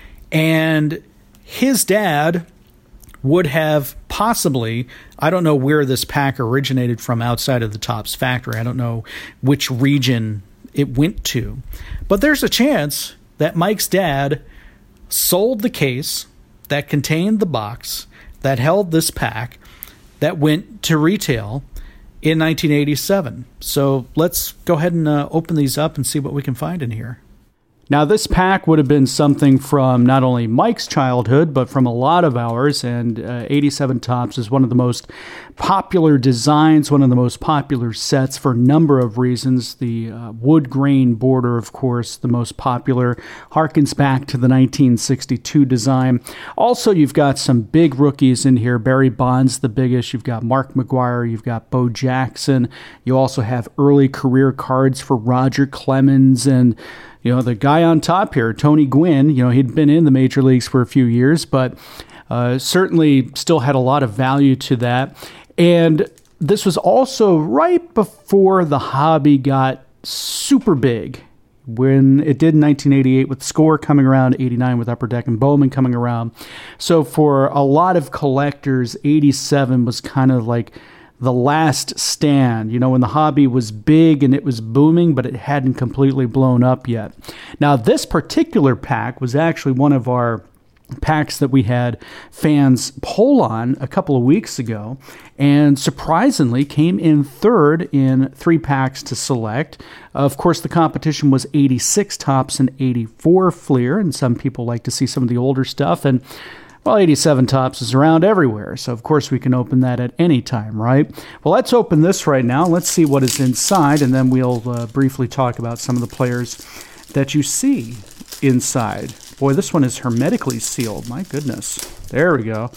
And his dad would have possibly, I don't know where this pack originated from outside of the Topps factory. I don't know which region it went to. But there's a chance that Mike's dad sold the case that contained the box that held this pack that went to retail in 1987. So let's go ahead and open these up and see what we can find in here. Now, this pack would have been something from not only Mike's childhood, but from a lot of ours, and 87 Topps is one of the most popular designs, one of the most popular sets for a number of reasons. The wood grain border, of course, the most popular, harkens back to the 1962 design. Also, you've got some big rookies in here. Barry Bonds, the biggest. You've got Mark McGwire. You've got Bo Jackson. You also have early career cards for Roger Clemens and the guy on top here, Tony Gwynn. He'd been in the major leagues for a few years, but certainly still had a lot of value to that. And this was also right before the hobby got super big, when it did in 1988 with Score coming around, 89 with Upper Deck and Bowman coming around. So for a lot of collectors, 87 was kind of like the last stand, when the hobby was big and it was booming, but it hadn't completely blown up yet. Now, this particular pack was actually one of our packs that we had fans poll on a couple of weeks ago, and surprisingly came in third in 3 packs to select. Of course, the competition was 86 Topps and 84 Fleer, and some people like to see some of the older stuff, and 87 Topps is around everywhere, so of course we can open that at any time, right? Well, let's open this right now. Let's see what is inside, and then we'll briefly talk about some of the players that you see inside. Boy, this one is hermetically sealed. My goodness. There we go.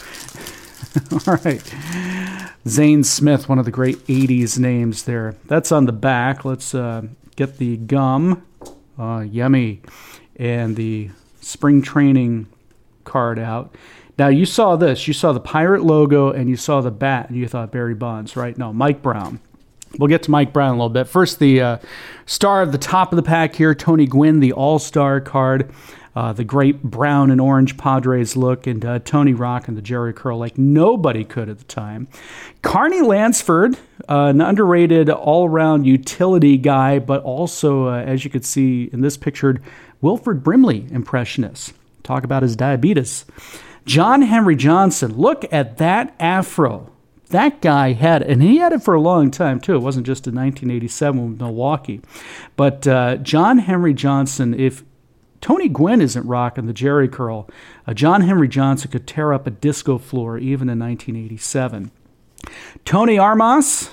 All right. Zane Smith, one of the great 80s names there. That's on the back. Let's get the gum. Yummy. And the spring training card out. Now, you saw this. You saw the Pirate logo and you saw the bat and you thought Barry Bonds, right? No, Mike Brown. We'll get to Mike Brown in a little bit. First, the star of the top of the pack here, Tony Gwynn, the all-star card. The great brown and orange Padres look, and Tony rocking the Jerry curl like nobody could at the time. Carney Lansford, an underrated all-around utility guy, but also, as you could see in this picture, Wilford Brimley impressionist. Talk about his diabetes. John Henry Johnson, look at that afro. That guy had it, and he had it for a long time, too. It wasn't just in 1987 with Milwaukee. But John Henry Johnson, if Tony Gwynn isn't rocking the Jerry curl, John Henry Johnson could tear up a disco floor even in 1987. Tony Armas.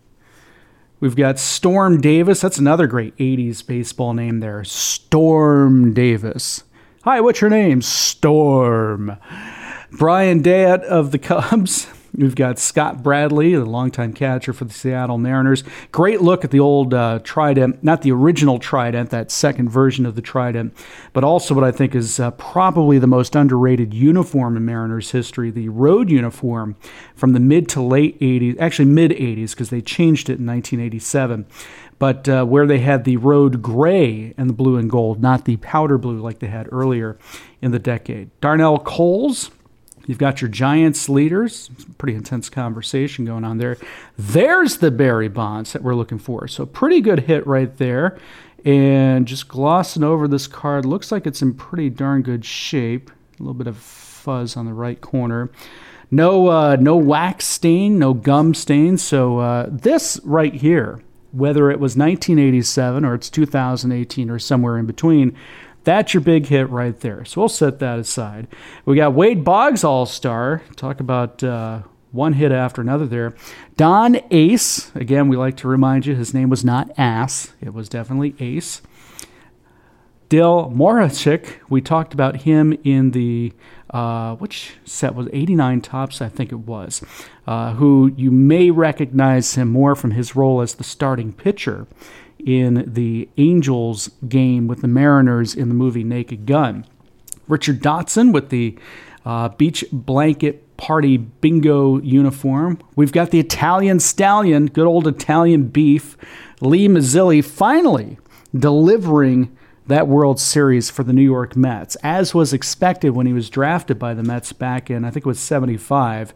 We've got Storm Davis. That's another great 80s baseball name there. Storm Davis. Hi, what's your name? Storm. Brian Dayett of the Cubs. We've got Scott Bradley, the longtime catcher for the Seattle Mariners. Great look at the old Trident, not the original Trident, that second version of the Trident, but also what I think is probably the most underrated uniform in Mariners history, the road uniform from the mid to late 80s, actually mid 80s, because they changed it in 1987. But where they had the road gray and the blue and gold, not the powder blue like they had earlier in the decade. Darnell Coles, you've got your Giants leaders. Pretty intense conversation going on there. There's the Barry Bonds that we're looking for. So pretty good hit right there. And just glossing over this card, looks like it's in pretty darn good shape. A little bit of fuzz on the right corner. No wax stain, no gum stain. So this right here, whether it was 1987 or it's 2018 or somewhere in between, that's your big hit right there. So we'll set that aside. We got Wade Boggs, All-Star. Talk about one hit after another there. Don Ace. Again, we like to remind you his name was not Ass. It was definitely Ace. Dale Morachik. We talked about him in the, which set was 89 Tops, I think it was, who you may recognize him more from his role as the starting pitcher in the Angels game with the Mariners in the movie Naked Gun. Richard Dotson with the beach blanket party bingo uniform. We've got the Italian Stallion, good old Italian beef, Lee Mazzilli, finally delivering that World Series for the New York Mets, as was expected when he was drafted by the Mets back in, I think it was 73.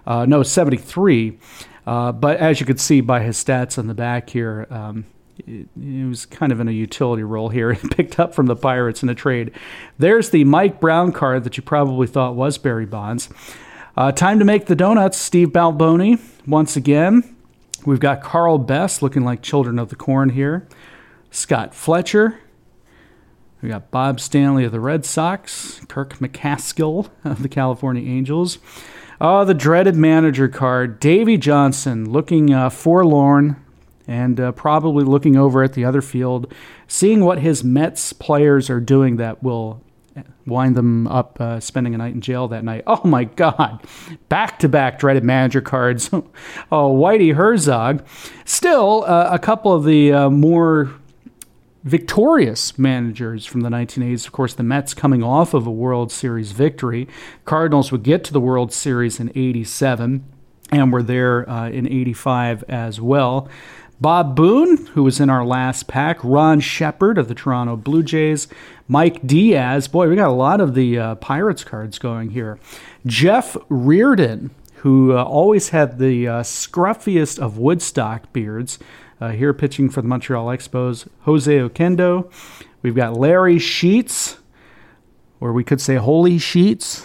But as you could see by his stats on the back here, it was kind of in a utility role here, picked up from the Pirates in a trade. There's the Mike Brown card that you probably thought was Barry Bonds. Time to make the donuts, Steve Balboni. Once again, we've got Carl Best looking like Children of the Corn here. Scott Fletcher. We got Bob Stanley of the Red Sox, Kirk McCaskill of the California Angels. Oh, the dreaded manager card, Davey Johnson, looking forlorn and probably looking over at the other field, seeing what his Mets players are doing that will wind them up spending a night in jail that night. Oh, my God. Back-to-back dreaded manager cards. Oh, Whitey Herzog. Still, a couple of the more victorious managers from the 1980s. Of course, the Mets coming off of a World Series victory. Cardinals would get to the World Series in 87 and were there in 85 as well. Bob Boone, who was in our last pack. Ron Shepard of the Toronto Blue Jays. Mike Diaz. Boy, we got a lot of the Pirates cards going here. Jeff Reardon, who always had the scruffiest of Woodstock beards. Here pitching for the Montreal Expos, Jose Oquendo. We've got Larry Sheets, or we could say Holy Sheets.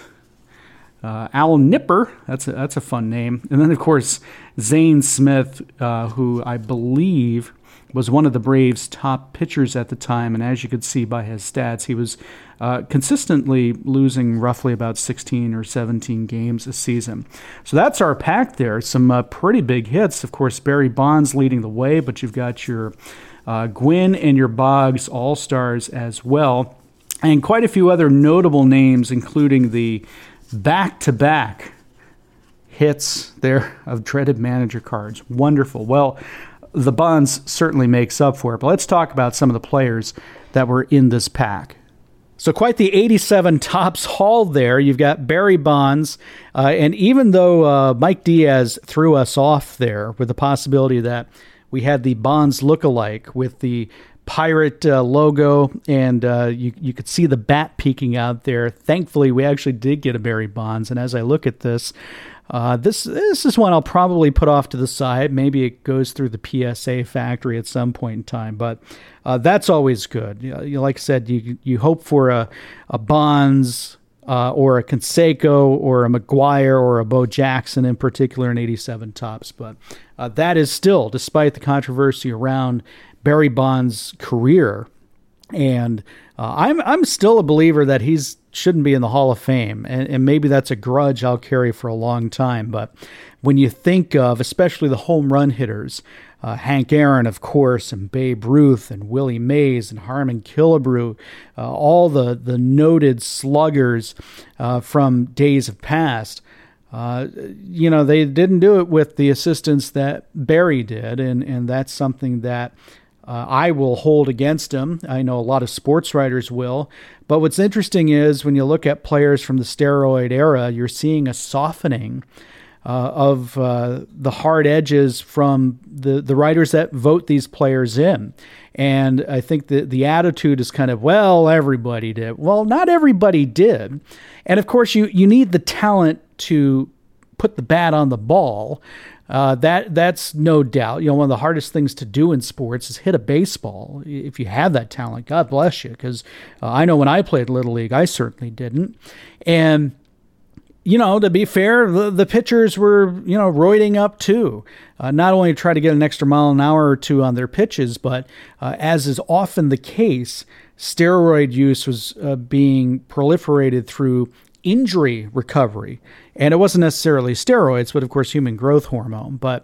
Al Nipper, that's a fun name. And then, of course, Zane Smith, who I believe was one of the Braves' top pitchers at the time. And as you could see by his stats, he was consistently losing roughly about 16 or 17 games a season. So that's our pack there. Some pretty big hits. Of course, Barry Bonds leading the way, but you've got your Gwynn and your Boggs All-Stars as well. And quite a few other notable names, including the back-to-back hits there of dreaded manager cards. Wonderful. Well, the Bonds certainly makes up for it. But let's talk about some of the players that were in this pack. So quite the 87 Topps haul there. You've got Barry Bonds. And even though Mike Diaz threw us off there with the possibility that we had the Bonds look-alike with the Pirate logo, and you could see the bat peeking out there. Thankfully, we actually did get a Barry Bonds. And as I look at this, this is one I'll probably put off to the side. Maybe it goes through the PSA factory at some point in time, but that's always good. Like I said, you hope for a Bonds or a Canseco or a McGuire or a Bo Jackson in particular in 87 Topps, but that is still, despite the controversy around Barry Bonds' career, and I'm still a believer that he's shouldn't be in the Hall of Fame, and maybe that's a grudge I'll carry for a long time. But when you think of, especially the home run hitters, Hank Aaron, of course, and Babe Ruth, and Willie Mays, and Harmon Killebrew, all the noted sluggers from days of past, They didn't do it with the assistance that Barry did, and that's something that I will hold against him. I know a lot of sports writers will. But what's interesting is when you look at players from the steroid era, you're seeing a softening of the hard edges from the writers that vote these players in. And I think the attitude is kind of, well, everybody did. Well, not everybody did. And of course, you need the talent to put the bat on the ball. That's no doubt. One of the hardest things to do in sports is hit a baseball. If you have that talent, God bless you, because I know when I played Little League, I certainly didn't. And, to be fair, the pitchers were, roiding up too, not only to try to get an extra mile an hour or two on their pitches, but as is often the case, steroid use was being proliferated through injury recovery. And it wasn't necessarily steroids, but of course human growth hormone. But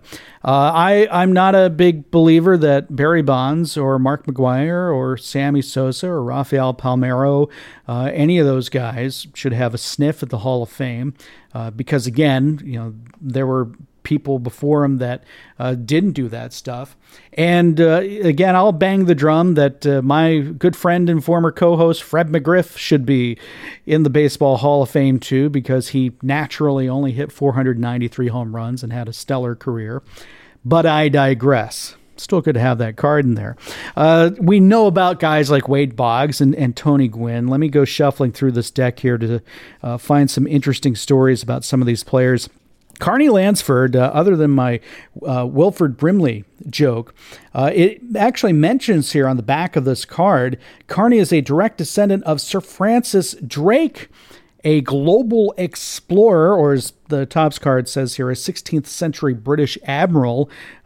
I'm not a big believer that Barry Bonds or Mark McGwire or Sammy Sosa or Rafael Palmeiro, any of those guys should have a sniff at the Hall of Fame because, again, there were people before him that didn't do that stuff. And again, I'll bang the drum that my good friend and former co-host Fred McGriff should be in the Baseball Hall of Fame too, because he naturally only hit 493 home runs and had a stellar career. But I digress. Still good to have that card in there. We know about guys like Wade Boggs and Tony Gwynn. Let me go shuffling through this deck here to find some interesting stories about some of these players. Carney Lansford, other than my Wilford Brimley joke, it actually mentions here on the back of this card, Carney is a direct descendant of Sir Francis Drake, a global explorer, or as the Topps card says here, a 16th century British admiral.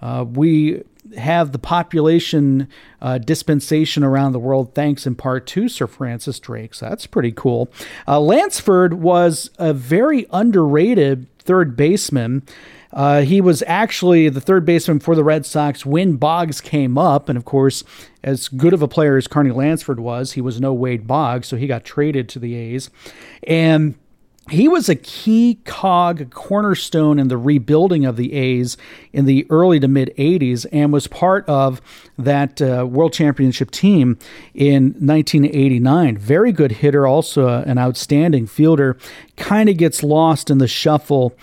We have the population dispensation around the world thanks in part to Sir Francis Drake, so that's pretty cool. Lansford was a very underrated third baseman. He was actually the third baseman for the Red Sox when Boggs came up. And of course, as good of a player as Carney Lansford was, he was no Wade Boggs, so he got traded to the A's. And he was a key cog, cornerstone in the rebuilding of the A's in the early to mid 80s and was part of that World Championship team in 1989. Very good hitter, also an outstanding fielder. Kind of gets lost in the shuffle,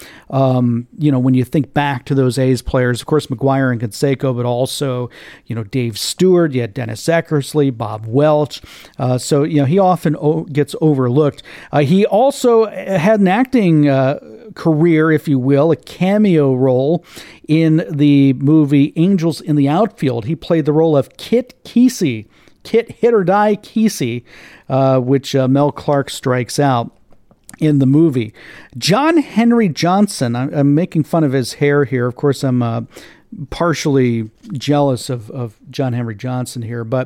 when you think back to those A's players. Of course, McGwire and Canseco, but also, Dave Stewart, you had Dennis Eckersley, Bob Welch. So he often gets overlooked. He also had an acting career, if you will, a cameo role in the movie Angels in the Outfield. He played the role of Kit Kesey, Kit Hit or Die Kesey, which Mel Clark strikes out in the movie. John Henry Johnson, I'm making fun of his hair here. Of course, I'm partially jealous of John Henry Johnson here, but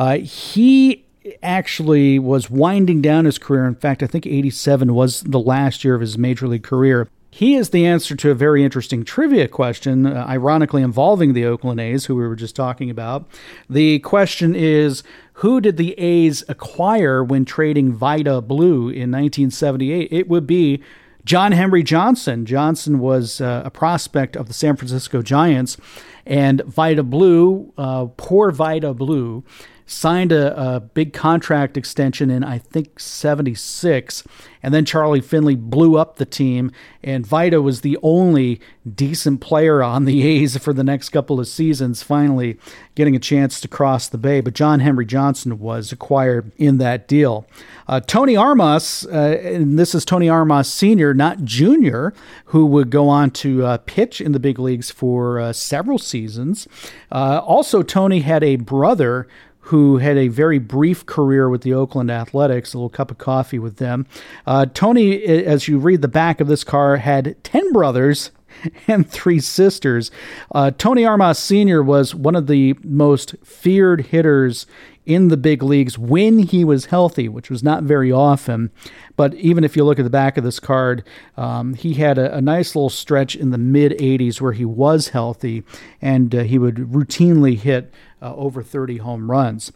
he actually was winding down his career. In fact, I think 87 was the last year of his major league career. He is the answer to a very interesting trivia question, ironically involving the Oakland A's, who we were just talking about. The question is, who did the A's acquire when trading Vida Blue in 1978? It would be John Henry Johnson. Johnson was a prospect of the San Francisco Giants, and Vida Blue, poor Vida Blue, signed a big contract extension in, I think, 76. And then Charlie Finley blew up the team, and Vida was the only decent player on the A's for the next couple of seasons, finally getting a chance to cross the bay. But John Henry Johnson was acquired in that deal. Tony Armas, and this is Tony Armas Sr., not Jr., who would go on to pitch in the big leagues for several seasons. Also, Tony had a brother who had a very brief career with the Oakland Athletics, a little cup of coffee with them. Tony, as you read the back of this card, had 10 brothers and 3 sisters. Tony Armas Sr. was one of the most feared hitters in the big leagues when he was healthy, which was not very often. But even if you look at the back of this card, he had a nice little stretch in the mid-'80s where he was healthy, and he would routinely hit over 30 home runs.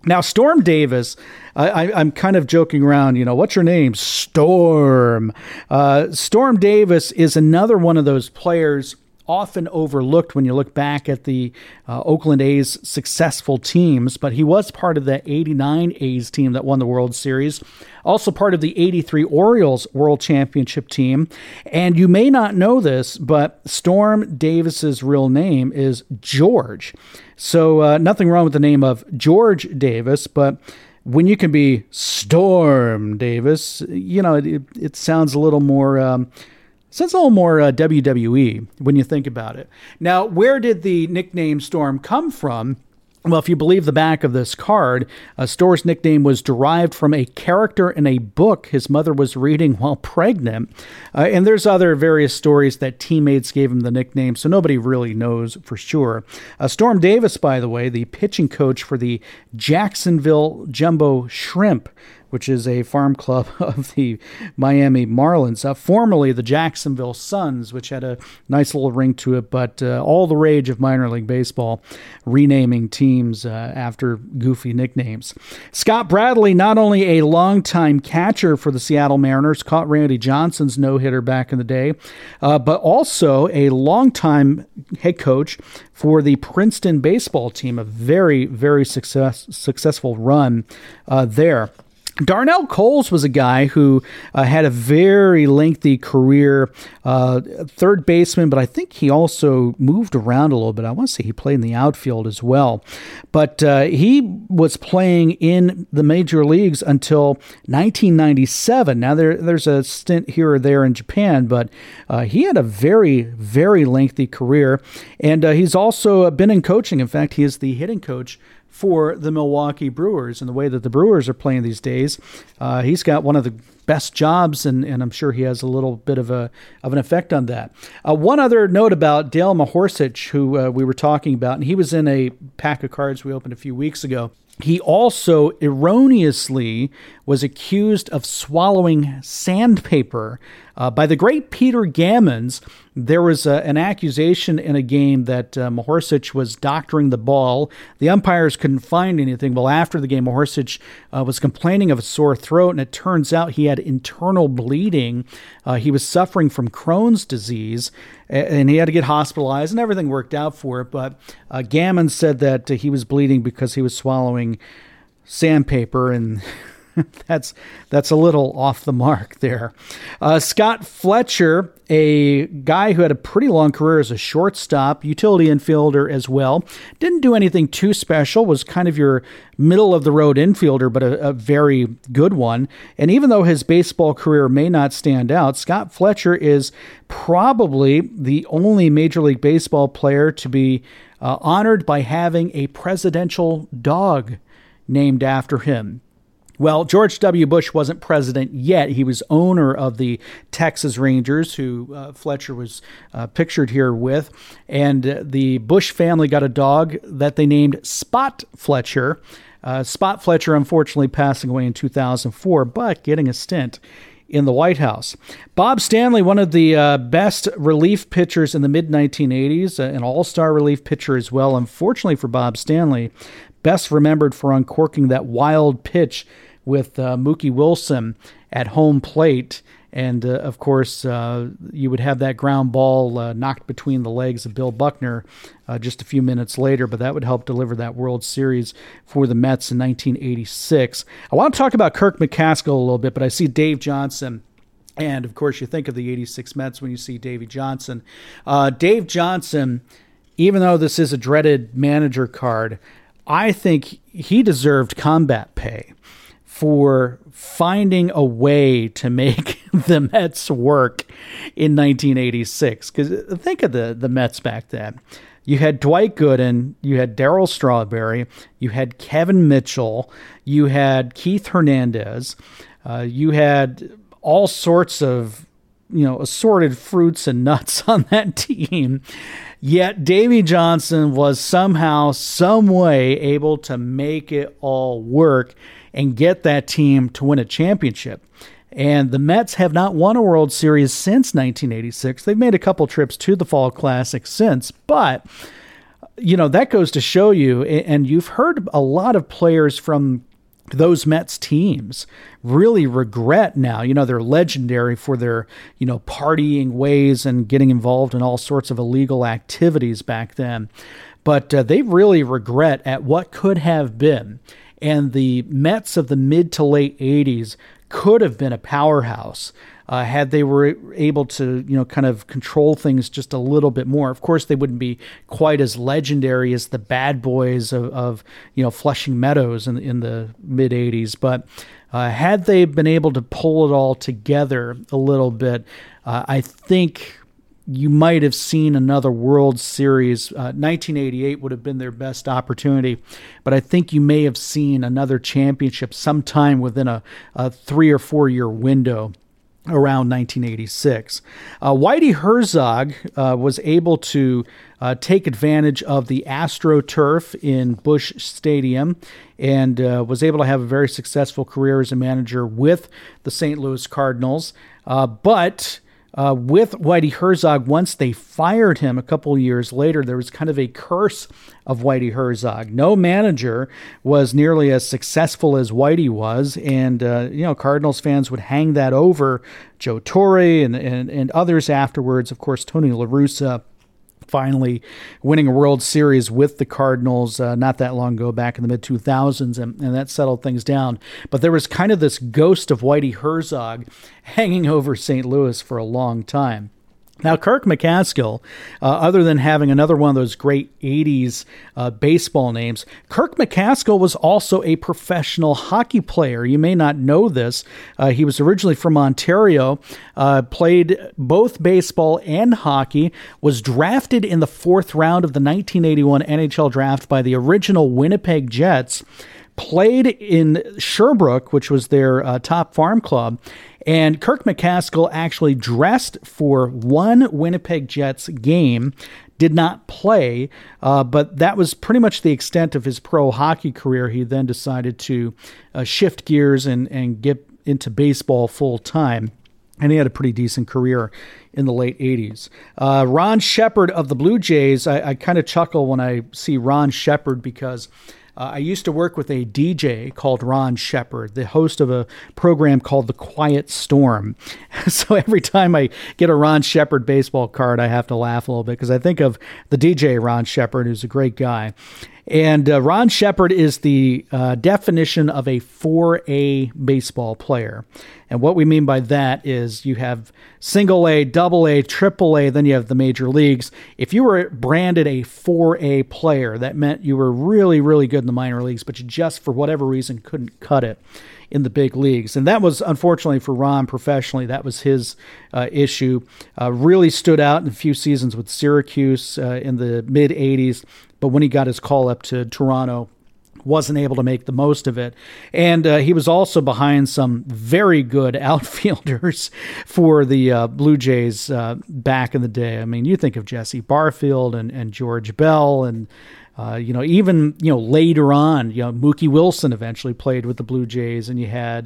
Now, Storm Davis, I'm kind of joking around, what's your name? Storm. Storm Davis is another one of those players often overlooked when you look back at the Oakland A's successful teams, but he was part of the 89 A's team that won the World Series, also part of the 83 Orioles World Championship team. And you may not know this, but Storm Davis's real name is George. So nothing wrong with the name of George Davis, but when you can be Storm Davis, it sounds a little more... So it's a little more WWE when you think about it. Now, where did the nickname Storm come from? Well, if you believe the back of this card, Storm's nickname was derived from a character in a book his mother was reading while pregnant. And there's other various stories that teammates gave him the nickname, so nobody really knows for sure. Storm Davis, by the way, the pitching coach for the Jacksonville Jumbo Shrimp, which is a farm club of the Miami Marlins, formerly the Jacksonville Suns, which had a nice little ring to it, but all the rage of minor league baseball, renaming teams after goofy nicknames. Scott Bradley, not only a longtime catcher for the Seattle Mariners, caught Randy Johnson's no-hitter back in the day, but also a longtime head coach for the Princeton baseball team, a very, very successful run there. Darnell Coles was a guy who had a very lengthy career, third baseman, but I think he also moved around a little bit. I want to say he played in the outfield as well. But he was playing in the major leagues until 1997. Now, there's a stint here or there in Japan, but he had a very, very lengthy career. And he's also been in coaching. In fact, he is the hitting coach for the Milwaukee Brewers, and the way that the Brewers are playing these days, he's got one of the best jobs, and I'm sure he has a little bit of an effect on that. One other note about Dale Mahorsich, who we were talking about, and he was in a pack of cards we opened a few weeks ago. He also erroneously was accused of swallowing sandpaper by the great Peter Gammons. There was an accusation in a game that Mahorsich was doctoring the ball. The umpires couldn't find anything. Well, after the game, Mahorsich was complaining of a sore throat, and it turns out he had internal bleeding. He was suffering from Crohn's disease, and he had to get hospitalized, and everything worked out for it. But Gammons said that he was bleeding because he was swallowing sandpaper, and that's a little off the mark there. Scott Fletcher, a guy who had a pretty long career as a shortstop, utility infielder as well. Didn't do anything too special, was kind of your middle-of-the-road infielder, but a very good one. And even though his baseball career may not stand out, Scott Fletcher is probably the only Major League Baseball player to be honored by having a presidential dog named after him. Well, George W. Bush wasn't president yet. He was owner of the Texas Rangers, who Fletcher was pictured here with. And the Bush family got a dog that they named Spot Fletcher. Spot Fletcher, unfortunately, passing away in 2004, but getting a stint in the White House. Bob Stanley, one of the best relief pitchers in the mid-1980s, an all-star relief pitcher as well. Unfortunately for Bob Stanley, best remembered for uncorking that wild pitch with Mookie Wilson at home plate. And, of course, you would have that ground ball knocked between the legs of Bill Buckner just a few minutes later, but that would help deliver that World Series for the Mets in 1986. I want to talk about Kirk McCaskill a little bit, but I see Dave Johnson. And, of course, you think of the 86 Mets when you see Davey Johnson. Dave Johnson, even though this is a dreaded manager card, I think he deserved combat pay for finding a way to make the Mets work in 1986. Because think of the Mets back then. You had Dwight Gooden, you had Darryl Strawberry, you had Kevin Mitchell, you had Keith Hernandez, you had all sorts of assorted fruits and nuts on that team. Yet Davey Johnson was somehow, some way able to make it all work and get that team to win a championship. And the Mets have not won a World Series since 1986. They've made a couple trips to the Fall Classic since, but that goes to show you, and you've heard a lot of players from those Mets teams really regret now. They're legendary for their, partying ways and getting involved in all sorts of illegal activities back then. But they really regret at what could have been. And the Mets of the mid to late 80s could have been a powerhouse had they were able to, kind of control things just a little bit more. Of course, they wouldn't be quite as legendary as the bad boys of Flushing Meadows in the mid 80s. But had they been able to pull it all together a little bit, I think you might have seen another World Series. 1988 would have been their best opportunity, but I think you may have seen another championship sometime within a 3 or 4 year window around 1986. Whitey Herzog was able to take advantage of the AstroTurf in Busch Stadium and was able to have a very successful career as a manager with the St. Louis Cardinals. But with Whitey Herzog, once they fired him a couple years later, there was kind of a curse of Whitey Herzog. No manager was nearly as successful as Whitey was, and Cardinals fans would hang that over Joe Torre and others afterwards. Of course, Tony La Russa finally winning a World Series with the Cardinals not that long ago, back in the mid-2000s, and that settled things down. But there was kind of this ghost of Whitey Herzog hanging over St. Louis for a long time. Now, Kirk McCaskill, other than having another one of those great 80s baseball names, Kirk McCaskill was also a professional hockey player. You may not know this. He was originally from Ontario, played both baseball and hockey, was drafted in the 4th round of the 1981 NHL draft by the original Winnipeg Jets, played in Sherbrooke, which was their top farm club, and Kirk McCaskill actually dressed for one Winnipeg Jets game, did not play, but that was pretty much the extent of his pro hockey career. He then decided to shift gears and get into baseball full time. And he had a pretty decent career in the late 80s. Ron Shepard of the Blue Jays, I kind of chuckle when I see Ron Shepard because I used to work with a DJ called Ron Shepard, the host of a program called The Quiet Storm. So every time I get a Ron Shepard baseball card, I have to laugh a little bit because I think of the DJ Ron Shepard, who's a great guy. And Ron Shepard is the definition of a 4A baseball player. And what we mean by that is you have single A, double A, triple A, then you have the major leagues. If you were branded a 4A player, that meant you were really, really good in the minor leagues, but you just, for whatever reason, couldn't cut it in the big leagues. And that was, unfortunately for Ron professionally, that was his issue. Really stood out in a few seasons with Syracuse in the mid-'80s, but when he got his call up to Toronto, wasn't able to make the most of it. And he was also behind some very good outfielders for the Blue Jays back in the day. I mean, you think of Jesse Barfield and George Bell and even later on, Mookie Wilson eventually played with the Blue Jays, and you had,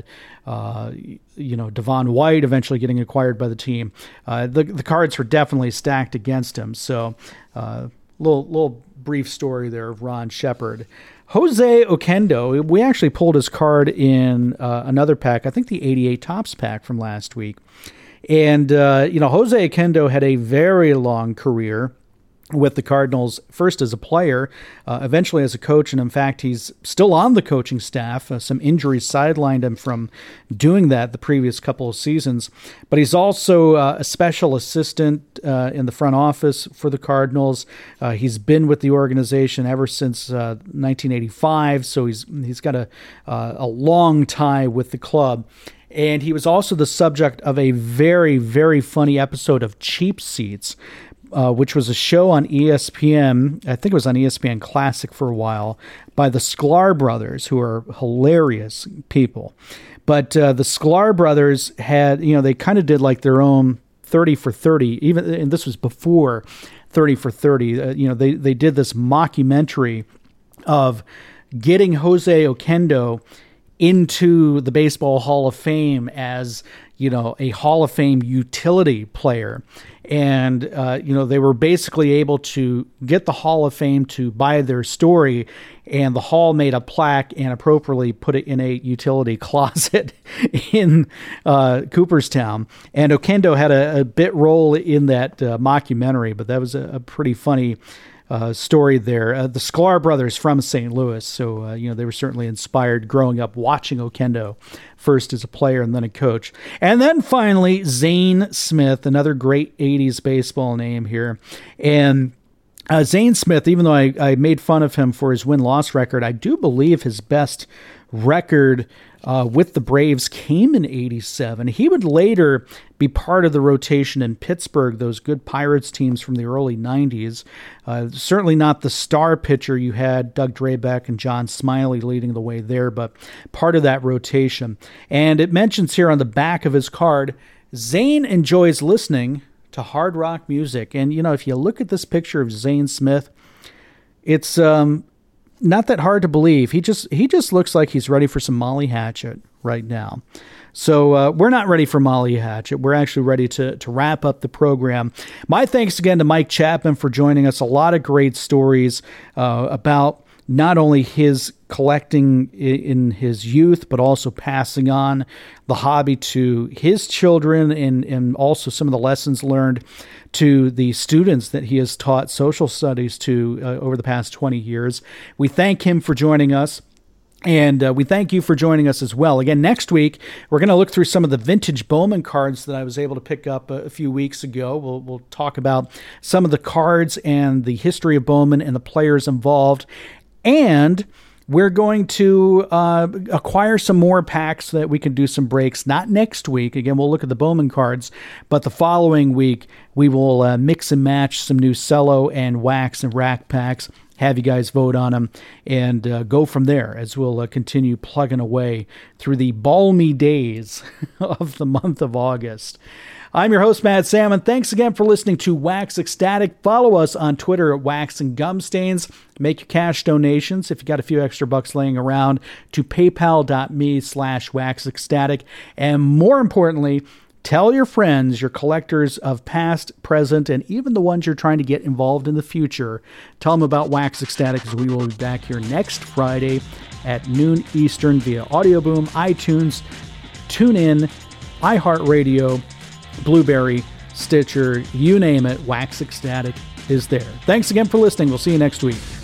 Devon White eventually getting acquired by the team. The cards were definitely stacked against him. So, little brief story there of Ron Shepard. Jose Oquendo, we actually pulled his card in another pack, I think the 88 Topps pack from last week. And, Jose Oquendo had a very long career with the Cardinals, first as a player, eventually as a coach, and in fact, he's still on the coaching staff. Some injuries sidelined him from doing that the previous couple of seasons, but he's also a special assistant in the front office for the Cardinals. He's been with the organization ever since 1985, so he's got a long tie with the club. And he was also the subject of a very, very funny episode of Cheap Seats, which was a show on ESPN, I think it was on ESPN Classic for a while, by the Sklar brothers, who are hilarious people. But the Sklar brothers had, they kind of did like their own 30 for 30, and this was before 30 for 30. They did this mockumentary of getting Jose Oquendo into the Baseball Hall of Fame as, a Hall of Fame utility player. And, they were basically able to get the Hall of Fame to buy their story, and the Hall made a plaque and appropriately put it in a utility closet in Cooperstown. And Oquendo had a bit role in that mockumentary, but that was a pretty funny story there. The Sklar brothers from St. Louis, so they were certainly inspired growing up watching Oquendo, first as a player and then a coach. And then finally, Zane Smith, another great 80s baseball name here. And Zane Smith, even though I made fun of him for his win-loss record, I do believe his best record with the Braves came in 87. He would later be part of the rotation in Pittsburgh, those good Pirates teams from the early 90s. Certainly not the star pitcher. You had Doug Drabek and John Smiley leading the way there, but part of that rotation. And it mentions here on the back of his card, Zane enjoys listening to hard rock music. And, if you look at this picture of Zane Smith, it's not that hard to believe. He just looks like he's ready for some Molly Hatchet right now. So we're not ready for Molly Hatchet. We're actually ready to wrap up the program. My thanks again to Mike Chapman for joining us. A lot of great stories about not only his collecting in his youth, but also passing on the hobby to his children, and also some of the lessons learned to the students that he has taught social studies to over the past 20 years. We thank him for joining us. And we thank you for joining us as well. Again, next week, we're going to look through some of the vintage Bowman cards that I was able to pick up a few weeks ago. We'll talk about some of the cards and the history of Bowman and the players involved. And we're going to acquire some more packs so that we can do some breaks. Not next week. Again, we'll look at the Bowman cards. But the following week, we will mix and match some new cello and wax and rack packs, have you guys vote on them, and go from there as we'll continue plugging away through the balmy days of the month of August. I'm your host, Matt Salmon. Thanks again for listening to Wax Ecstatic. Follow us on Twitter at Wax and Gumstains. Make your cash donations, if you got a few extra bucks laying around, to paypal.me/Wax Ecstatic. And more importantly, tell your friends, your collectors of past, present, and even the ones you're trying to get involved in the future. Tell them about Wax Ecstatic, as we will be back here next Friday at noon Eastern via Audio Boom, iTunes, TuneIn, iHeartRadio, Blueberry, Stitcher, you name it. Wax Ecstatic is there. Thanks again for listening. We'll see you next week.